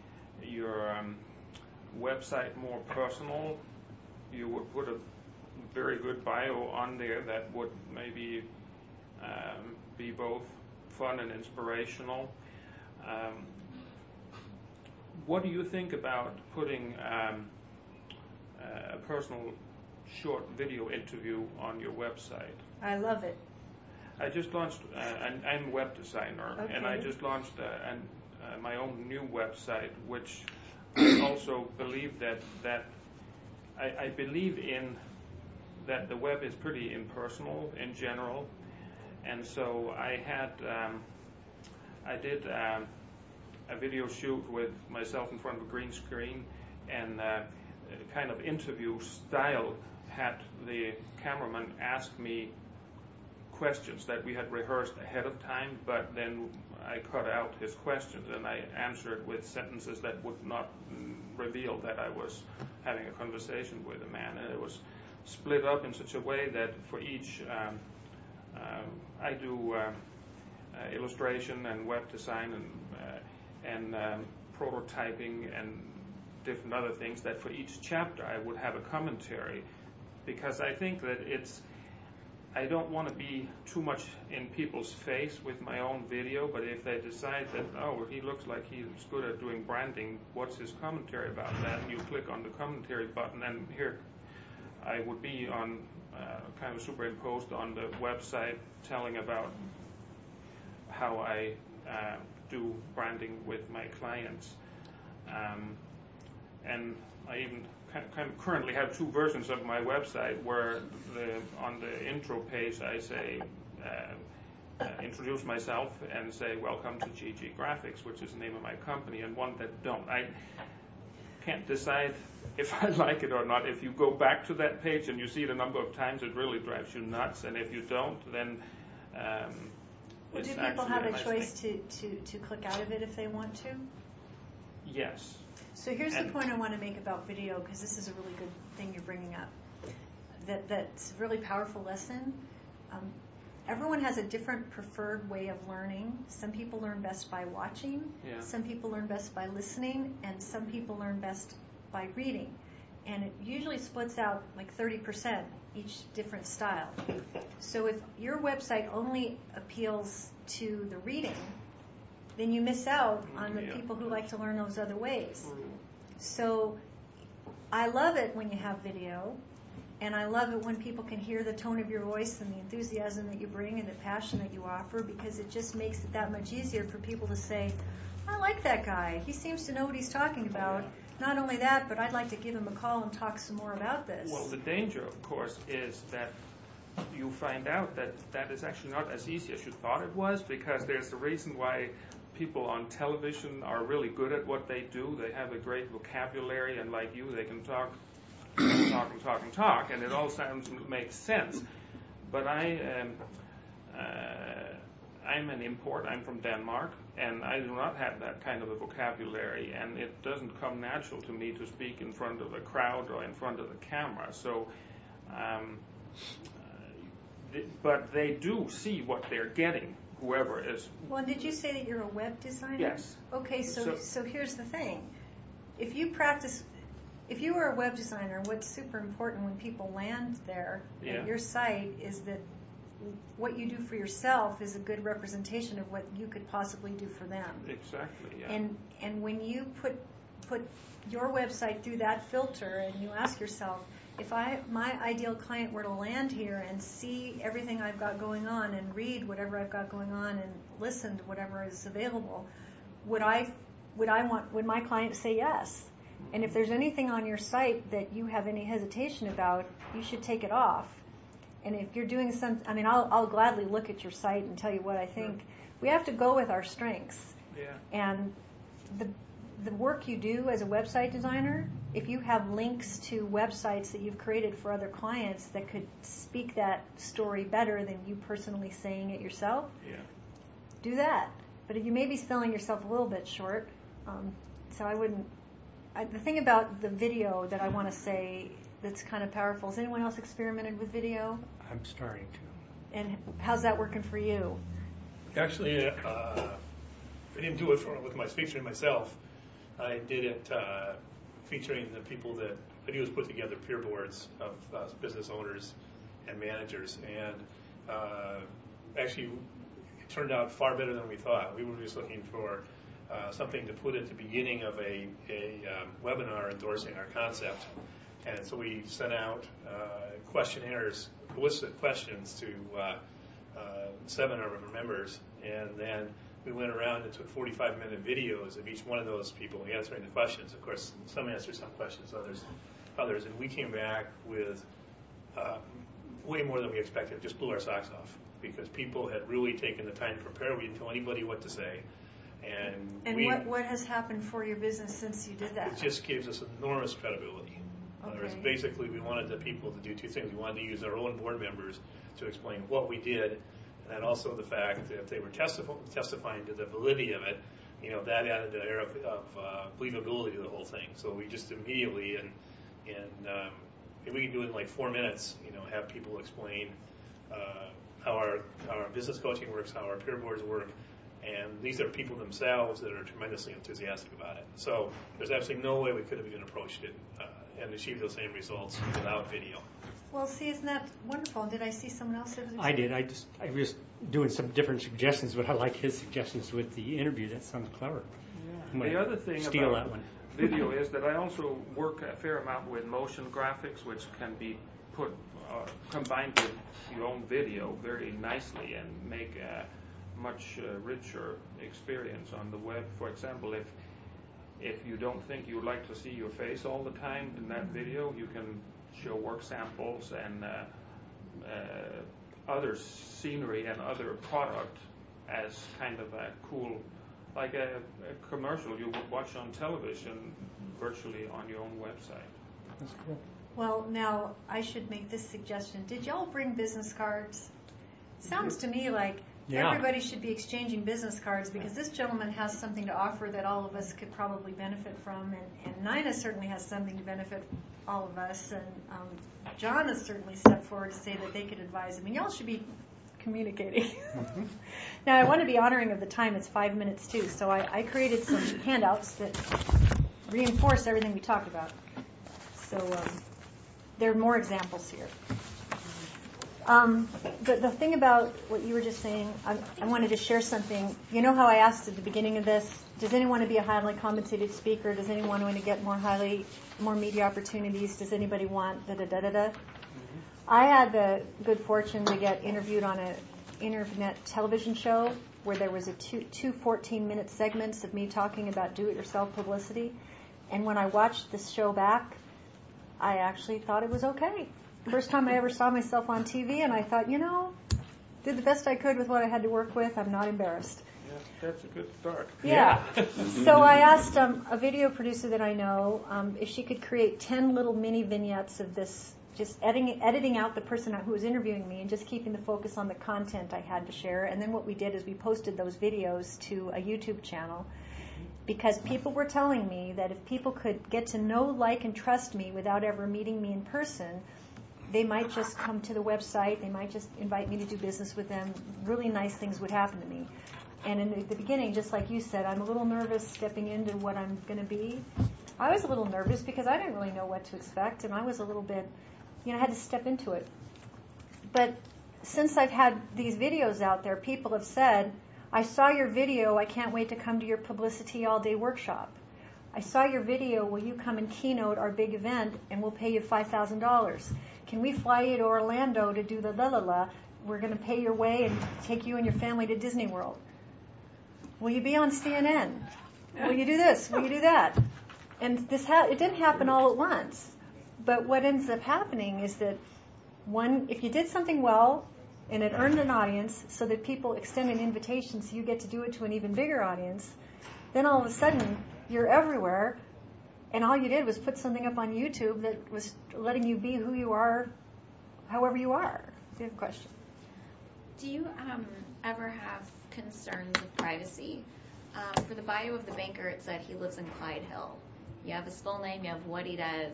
website more personal, you would put a very good bio on there that would maybe be both fun and inspirational. What do you think about putting a personal short video interview on your website? I love it. I just launched, I'm a web designer, Okay. and I just launched my own new website, which I also believe that I believe in that the web is pretty impersonal in general, and so I did a video shoot with myself in front of a green screen, and kind of interview style had the cameraman ask me questions that we had rehearsed ahead of time, but then I cut out his questions and I answered with sentences that would not reveal that I was having a conversation with a man, and it was split up in such a way that for each I do illustration and web design and prototyping and different other things, that for each chapter I would have a commentary, because I think that I don't want to be too much in people's face with my own video, but if they decide that, oh, he looks like he's good at doing branding, what's his commentary about that? And you click on the commentary button, and here I would be on kind of superimposed on the website telling about how I do branding with my clients. And I even kind of currently have two versions of my website where on the intro page I say, introduce myself and say, welcome to GG Graphics, which is the name of my company, and one that don't. I can't decide if I like it or not. If you go back to that page and you see it a number of times, it really drives you nuts, and if you don't, then do people have a choice to click out of it if they want to? Yes. So here's the point I want to make about video, because this is a really good thing you're bringing up. That's a really powerful lesson. Everyone has a different preferred way of learning. Some people learn best by watching. Yeah. Some people learn best by listening, and some people learn best by reading. And it usually splits out like 30% each different style. So if your website only appeals to the reading, then you miss out on the people who like to learn those other ways. So I love it when you have video, and I love it when people can hear the tone of your voice and the enthusiasm that you bring and the passion that you offer, because it just makes it that much easier for people to say, I like that guy. He seems to know what he's talking about. Not only that, but I'd like to give him a call and talk some more about this. Well, the danger, of course, is that you find out that that is actually not as easy as you thought it was, because there's a reason why people on television are really good at what they do. They have a great vocabulary, and like you, they can talk, and it all makes sense. But I'm an import. I'm from Denmark, and I do not have that kind of a vocabulary, and it doesn't come natural to me to speak in front of a crowd or in front of the camera. So, but they do see what they're getting, whoever is. Well, did you say that you're a web designer? Yes. Okay, so here's the thing. If you were a web designer, what's super important when people land there at your site is that what you do for yourself is a good representation of what you could possibly do for them. Exactly, yeah. And when you put your website through that filter and you ask yourself, if my ideal client were to land here and see everything I've got going on and read whatever I've got going on and listen to whatever is available, would my client say yes? And if there's anything on your site that you have any hesitation about, you should take it off. And if you're doing I'll gladly look at your site and tell you what I think. Sure. We have to go with our strengths. Yeah. And the work you do as a website designer, if you have links to websites that you've created for other clients that could speak that story better than you personally saying it yourself, do that. But you may be selling yourself a little bit short. So I wouldn't. The thing about the video that I want to say that's kind of powerful, has anyone else experimented with video? I'm starting to. And how's that working for you? Actually, I didn't do it with my featuring myself. I did it featuring the people that I do is put together peer boards of business owners and managers, and actually it turned out far better than we thought. We were just looking for something to put at the beginning of a webinar endorsing our concept, and so we sent out questionnaires, solicited questions to 7 of our members, and then we went around and took 45-minute videos of each one of those people answering the questions. Of course, some answered some questions, others, and we came back with way more than we expected. It just blew our socks off because people had really taken the time to prepare. We didn't tell anybody what to say. And what has happened for your business since you did that? It just gives us enormous credibility. Okay. In other words, basically, we wanted the people to do two things. We wanted to use our own board members to explain what we did, and also the fact that if they were testifying to the validity of it, that added an air of believability to the whole thing. So we just immediately, and we can do it in like 4 minutes, have people explain how our business coaching works, how our peer boards work, and these are people themselves that are tremendously enthusiastic about it. So there's absolutely no way we could have even approached it and achieved those same results without video. Well, see, isn't that wonderful? Did I see someone else? I did. I was doing some different suggestions, but I like his suggestions with the interview. That sounds clever. Yeah. The other thing about video is that I also work a fair amount with motion graphics, which can be combined with your own video very nicely and make a much richer experience on the web. For example, if you don't think you would like to see your face all the time in that video, you can show work samples and other scenery and other product as kind of a cool, like a commercial you would watch on television virtually on your own website. That's cool. Well, now I should make this suggestion. Did y'all bring business cards? Sounds to me like everybody should be exchanging business cards because this gentleman has something to offer that all of us could probably benefit from, and Nina certainly has something to benefit all of us, and John has certainly stepped forward to say that they could advise him. And y'all should be communicating. Mm-hmm. Now, I want to be honoring of the time. It's 5 minutes, too, so I created some handouts that reinforce everything we talked about. So there are more examples here. But the thing about what you were just saying, I wanted to share something. You know how I asked at the beginning of this, does anyone want to be a highly compensated speaker? Does anyone want to get more media opportunities? Does anybody want da-da-da-da-da? Mm-hmm. I had the good fortune to get interviewed on an internet television show where there was two 14-minute segments of me talking about do-it-yourself publicity. And when I watched this show back, I actually thought it was okay. First time I ever saw myself on TV, and I thought, did the best I could with what I had to work with. I'm not embarrassed. Yeah, that's a good start. Yeah. So I asked a video producer that I know if she could create 10 little mini vignettes of this, just editing out the person who was interviewing me and just keeping the focus on the content I had to share. And then what we did is we posted those videos to a YouTube channel, because people were telling me that if people could get to know, like, and trust me without ever meeting me in person, they might just come to the website, they might just invite me to do business with them. Really nice things would happen to me. And in the beginning, just like you said, I'm a little nervous stepping into what I'm going to be. I was a little nervous because I didn't really know what to expect, and I was a little bit, I had to step into it. But since I've had these videos out there, people have said, I saw your video, I can't wait to come to your publicity all-day workshop. I saw your video, will you come and keynote our big event, and we'll pay you $5,000. Can we fly you to Orlando to do the la-la-la? We're going to pay your way and take you and your family to Disney World. Will you be on CNN? Will you do this? Will you do that? And it didn't happen all at once. But what ends up happening is that, if you did something well, and it earned an audience so that people extend an invitation so you get to do it to an even bigger audience, then all of a sudden you're everywhere, and all you did was put something up on YouTube that was letting you be who you are, however you are. Do you have a question? Do you ever have concerns of privacy? For the bio of the banker, it said he lives in Clyde Hill. You have his full name, you have what he does.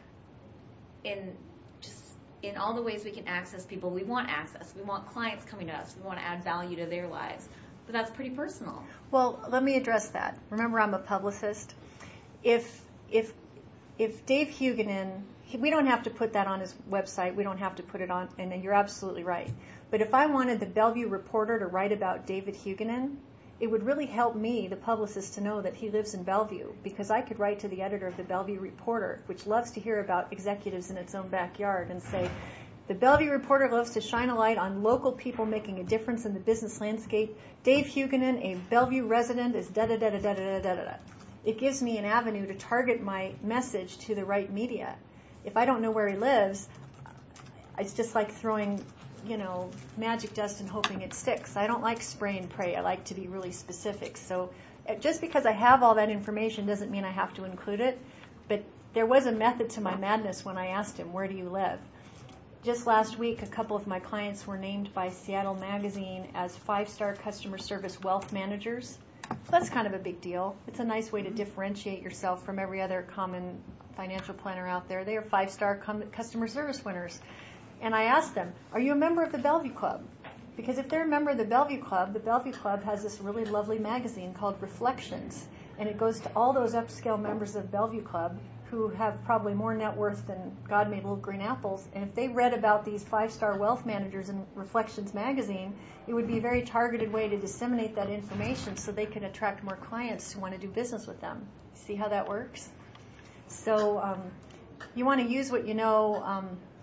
In all the ways we can access people, we want access. We want clients coming to us. We want to add value to their lives. But that's pretty personal. Well, let me address that. Remember, I'm a publicist. If Dave Huguenin, we don't have to put that on his website. We don't have to put it on, and you're absolutely right. But if I wanted the Bellevue Reporter to write about David Huguenin, it would really help me, the publicist, to know that he lives in Bellevue, because I could write to the editor of the Bellevue Reporter, which loves to hear about executives in its own backyard, and say, the Bellevue Reporter loves to shine a light on local people making a difference in the business landscape. Dave Huguenin, a Bellevue resident, is da-da-da-da-da-da-da-da. It gives me an avenue to target my message to the right media. If I don't know where he lives, it's just like throwing magic dust and hoping it sticks. I don't like spray and pray. I like to be really specific. So just because I have all that information doesn't mean I have to include it. But there was a method to my madness when I asked him, where do you live? Just last week, a couple of my clients were named by Seattle Magazine as 5-star customer service wealth managers. So that's kind of a big deal. It's a nice way to differentiate yourself from every other common financial planner out there. They are 5-star customer service winners. And I asked them, are you a member of the Bellevue Club? Because if they're a member of the Bellevue Club has this really lovely magazine called Reflections. And it goes to all those upscale members of Bellevue Club who have probably more net worth than God made little green apples. And if they read about these 5-star wealth managers in Reflections magazine, it would be a very targeted way to disseminate that information so they can attract more clients who want to do business with them. See how that works? So you want to use what you know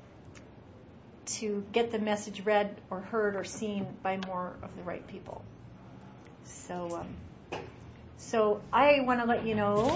to get the message read or heard or seen by more of the right people. So I want to let you know,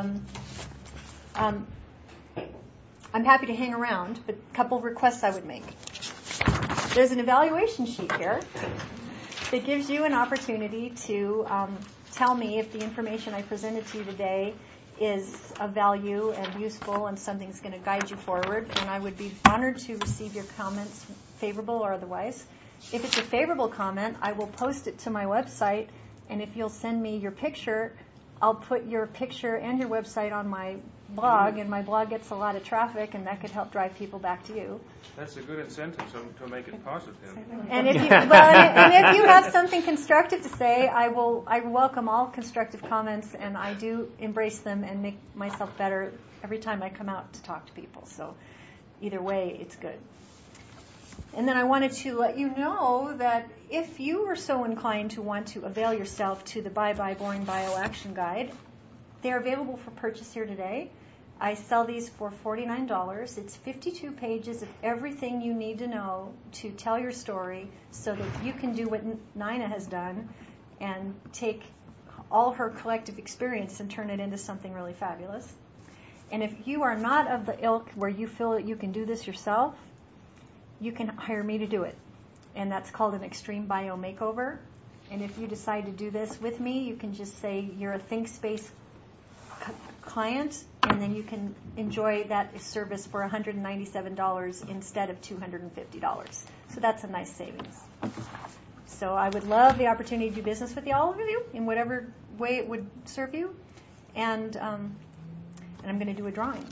I'm happy to hang around, but a couple of requests I would make. There's an evaluation sheet here that gives you an opportunity to tell me if the information I presented to you today is of value and useful and something's going to guide you forward, and I would be honored to receive your comments, favorable or otherwise. If it's a favorable comment, I will post it to my website, and if you'll send me your picture, I'll put your picture and your website on my blog, and my blog gets a lot of traffic, and that could help drive people back to you. That's a good incentive to make it positive. And if you have something constructive to say, I welcome all constructive comments, and I do embrace them and make myself better every time I come out to talk to people. So either way, it's good. And then I wanted to let you know that if you are so inclined to want to avail yourself to the Bye Bye Boring Bio Action Guide, they're available for purchase here today. I sell these for $49. It's 52 pages of everything you need to know to tell your story so that you can do what Nina has done and take all her collective experience and turn it into something really fabulous. And if you are not of the ilk where you feel that you can do this yourself, you can hire me to do it. And that's called an extreme bio makeover. And if you decide to do this with me, you can just say you're a ThinkSpace client, and then you can enjoy that service for $197 instead of $250. So that's a nice savings. So I would love the opportunity to do business with all of you in whatever way it would serve you. And I'm going to do a drawing.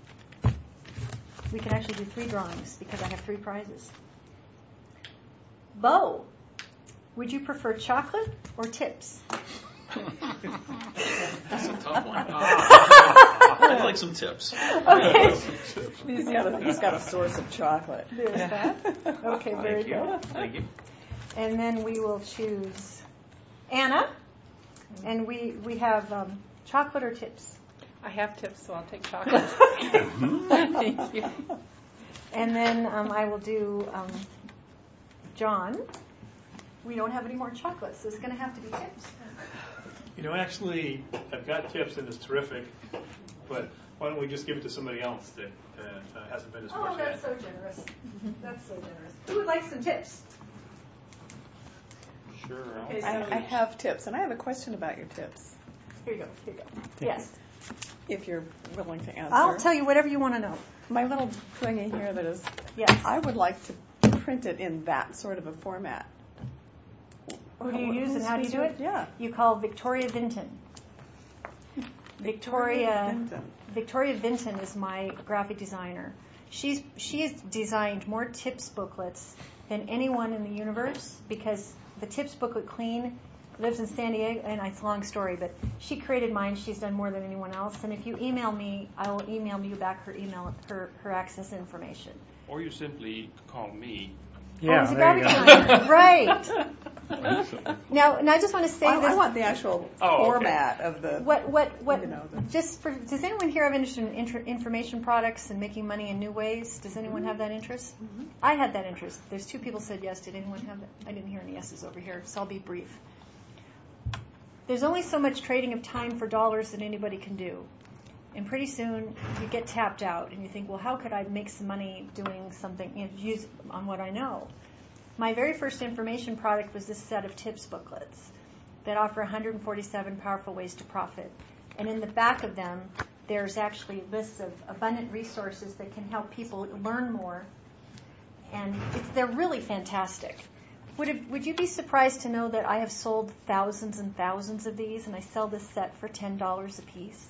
We can actually do 3 drawings because I have 3 prizes. Bo, would you prefer chocolate or tips? That's a tough one. I'd like some tips. Okay. He's got a source of chocolate. There's that. Okay, very good. Thank you. And then we will choose Anna. And we have chocolate or tips. I have tips, so I'll take chocolate. Thank you. And then I will do John. We don't have any more chocolates, so it's going to have to be tips. Actually, I've got tips and it's terrific, but why don't we just give it to somebody else that hasn't been as Oh, fortunate? that's so generous. That's so generous. Who would like some tips? Sure. Okay, so I have tips, and I have a question about your tips, here you go. Yes. if you're willing to answer. I'll tell you whatever you want to know. My little thing in here that is, Yes. I would like to print it in that sort of a format. Who do you use and how do you do it? Yeah. You call Victoria Vinton. Victoria Vinton is my graphic designer. She has designed more tips booklets than anyone in the universe because the tips booklet Clean lives in San Diego, and it's a long story, but she created mine. She's done more than anyone else. And if you email me, I will email you back her access information. Or you simply call me. Yeah, it's a there you graphic go. designer. Right. Now, and I just want to say this. I want the actual format of the. Does anyone here have interest in information products and making money in new ways? Does anyone have that interest? Mm-hmm. I had that interest. There's 2 people said yes. Did anyone have that? I didn't hear any yeses over here, so I'll be brief. There's only so much trading of time for dollars that anybody can do. And pretty soon you get tapped out and you think, well, how could I make some money doing something, use on what I know? My very first information product was this set of tips booklets that offer 147 powerful ways to profit. And in the back of them, there's actually lists of abundant resources that can help people learn more. And they're really fantastic. Would you be surprised to know that I have sold thousands and thousands of these, and I sell this set for $10 a piece?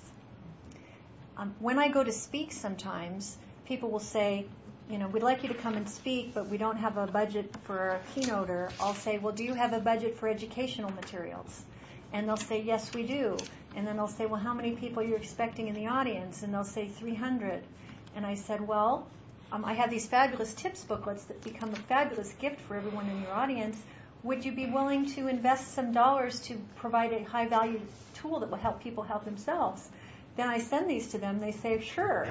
When I go to speak sometimes, people will say, we'd like you to come and speak, but we don't have a budget for a keynoter. I'll say, well, do you have a budget for educational materials? And they'll say, yes, we do. And then I'll say, well, how many people are you expecting in the audience? And they'll say 300. And I said, well, I have these fabulous tips booklets that become a fabulous gift for everyone in your audience. Would you be willing to invest some dollars to provide a high-value tool that will help people help themselves? Then I send these to them. They say, sure.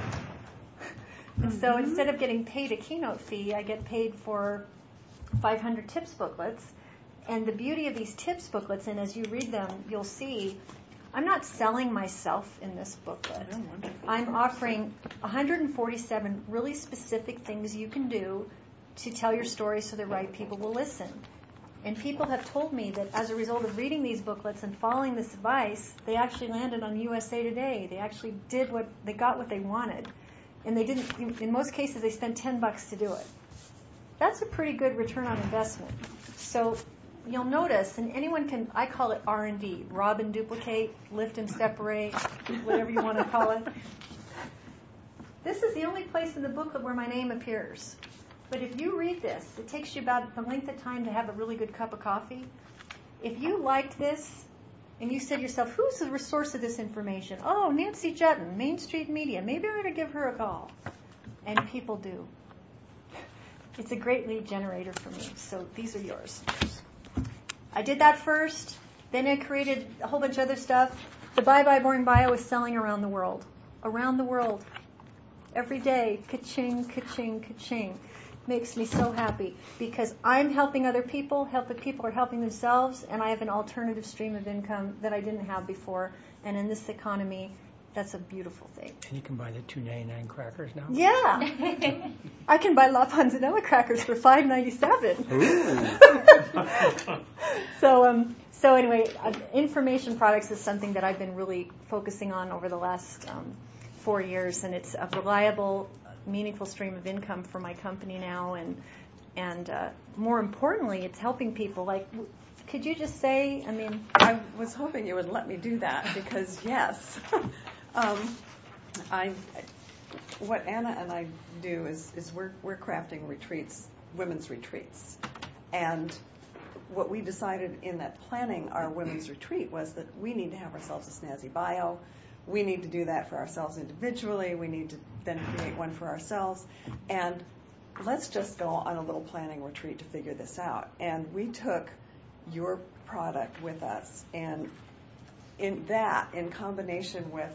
And so instead of getting paid a keynote fee, I get paid for 500 tips booklets. And the beauty of these tips booklets, and as you read them, you'll see, I'm not selling myself in this booklet. I'm offering 147 really specific things you can do to tell your story so the right people will listen. And people have told me that as a result of reading these booklets and following this advice, they actually landed on USA Today. They actually got what they wanted. And they didn't, in most cases, they spent $10 to do it. That's a pretty good return on investment. So you'll notice, and anyone can, I call it R&D, rob and duplicate, lift and separate, whatever you want to call it. This is the only place in the booklet where my name appears. But if you read this, it takes you about the length of time to have a really good cup of coffee. If you liked this, and you said to yourself, who's the source of this information? Oh, Nancy Juetten, Main Street Media. Maybe I ought to give her a call. And people do. It's a great lead generator for me. So these are yours. I did that first. Then I created a whole bunch of other stuff. The Bye Bye Boring Bio is selling around the world. Around the world. Every day. Ka-ching, ka-ching, ka-ching. makes me so happy because I'm helping other people are helping themselves, and I have an alternative stream of income that I didn't have before. And in this economy, that's a beautiful thing. And you can buy the $2.99 crackers now? Yeah. I can buy La Panzanella crackers for $5.97. So anyway, information products is something that I've been really focusing on over the last 4 years, and it's a reliable, meaningful stream of income for my company now, and more importantly, it's helping people. Like, could you just say? I mean, I was hoping you would let me do that because yes, what Anna and I do is we're crafting retreats, women's retreats, and what we decided in that planning our women's retreat was that we need to have ourselves a snazzy bio. We need to do that for ourselves individually. We need to then create one for ourselves. And let's just go on a little planning retreat to figure this out. And we took your product with us. And in combination with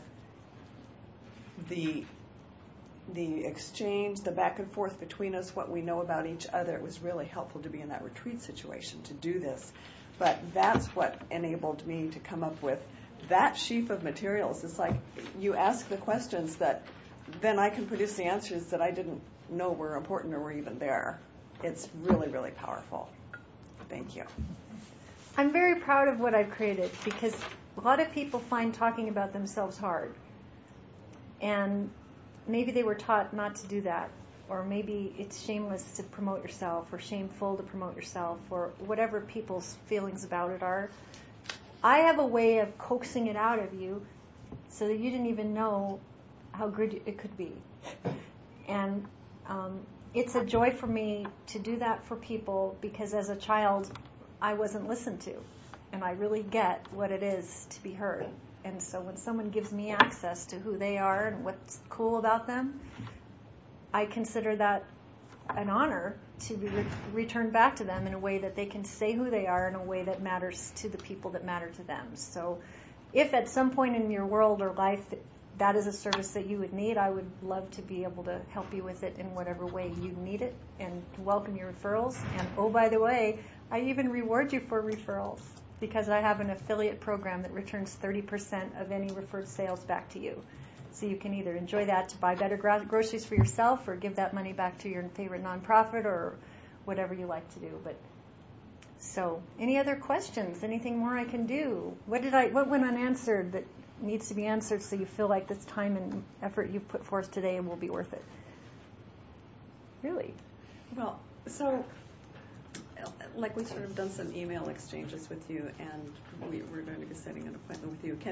the exchange, the back and forth between us, what we know about each other, it was really helpful to be in that retreat situation to do this. But that's what enabled me to come up with that sheaf of materials. It's like you ask the questions that then I can produce the answers that I didn't know were important or were even there. It's really, really powerful. Thank you. I'm very proud of what I've created because a lot of people find talking about themselves hard. And maybe they were taught not to do that, or maybe it's shameless to promote yourself, or shameful to promote yourself, or whatever people's feelings about it are. I have a way of coaxing it out of you so that you didn't even know how good it could be. And it's a joy for me to do that for people because as a child, I wasn't listened to. And I really get what it is to be heard. And so when someone gives me access to who they are and what's cool about them, I consider that an honor to be returned back to them in a way that they can say who they are in a way that matters to the people that matter to them. So if at some point in your world or life that is a service that you would need, I would love to be able to help you with it in whatever way you need it and welcome your referrals. And oh, by the way, I even reward you for referrals because I have an affiliate program that returns 30% of any referred sales back to you. So you can either enjoy that to buy better groceries for yourself or give that money back to your favorite nonprofit or whatever you like to do. But so, any other questions? Anything more I can do? What went unanswered that needs to be answered so you feel like this time and effort you've put forth today will be worth it? Really? Well, so like we've sort of done some email exchanges with you, and we're going to be setting an appointment with you.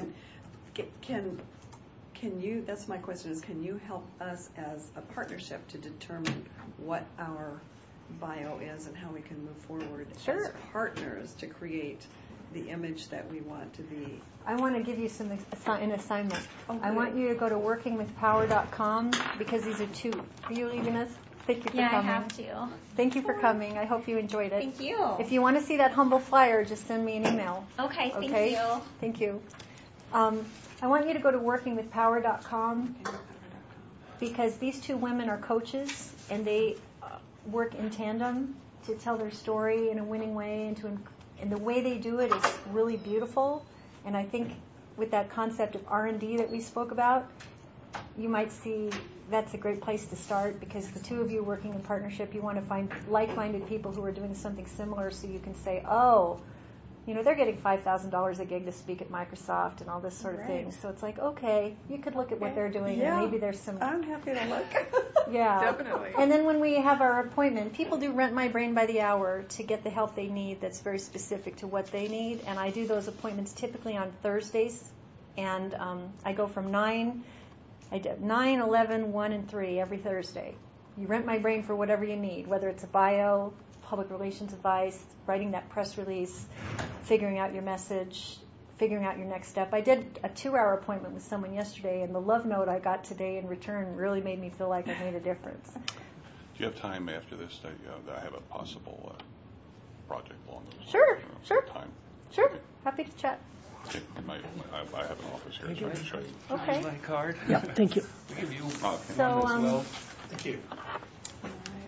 Can you, that's my question, is can you help us as a partnership to determine what our bio is and how we can move forward as partners to create the image that we want to be? I want to give you an assignment. Oh, I want you to go to workingwithpower.com because these are two. Are you leaving us? Thank you for coming. Yeah, I have to. Thank you for coming. I hope you enjoyed it. Thank you. If you want to see that humble flyer, just send me an email. Okay, thank you. Thank you. I want you to go to workingwithpower.com because these two women are coaches and they work in tandem to tell their story in a winning way and the way they do it is really beautiful. And I think with that concept of R&D that we spoke about, you might see that's a great place to start because the two of you working in partnership, you want to find like-minded people who are doing something similar so you can say, oh, they're getting $5,000 a gig to speak at Microsoft and all this sort of thing. So it's like, okay, you could look at what they're doing and maybe there's some... I'm happy to look. Yeah. Definitely. And then when we have our appointment, people do rent my brain by the hour to get the help they need that's very specific to what they need. And I do those appointments typically on Thursdays. And I go from 9, 11, 1, and 3 every Thursday. You rent my brain for whatever you need, whether it's a bio, public relations advice, writing that press release, figuring out your message, figuring out your next step. I did a 2-hour appointment with someone yesterday, and the love note I got today in return really made me feel like I made a difference. Do you have time after this that I have a possible project along those lines? Time? Sure. Okay. Happy to chat. Okay. I have an office here. So I can show you. Okay. My card. Yeah, thank you. Give you So, Thank you.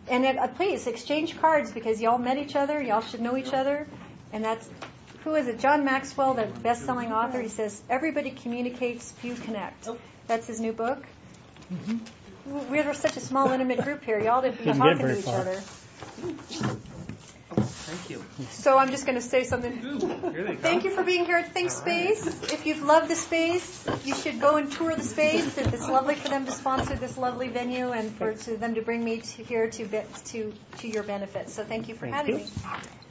And please exchange cards because y'all met each other. Y'all should know each other. And that's, who is it? John Maxwell, the best-selling author. He says, everybody communicates, few connect. That's his new book. Mm-hmm. We're such a small, intimate group here. Y'all didn't be talking to each other. Thank you. So I'm just going to say something. Thank you for being here at Think Space. If you've loved the space, you should go and tour the space. It's lovely for them to sponsor this lovely venue and for them to bring me here to your benefit. So thank you for having me.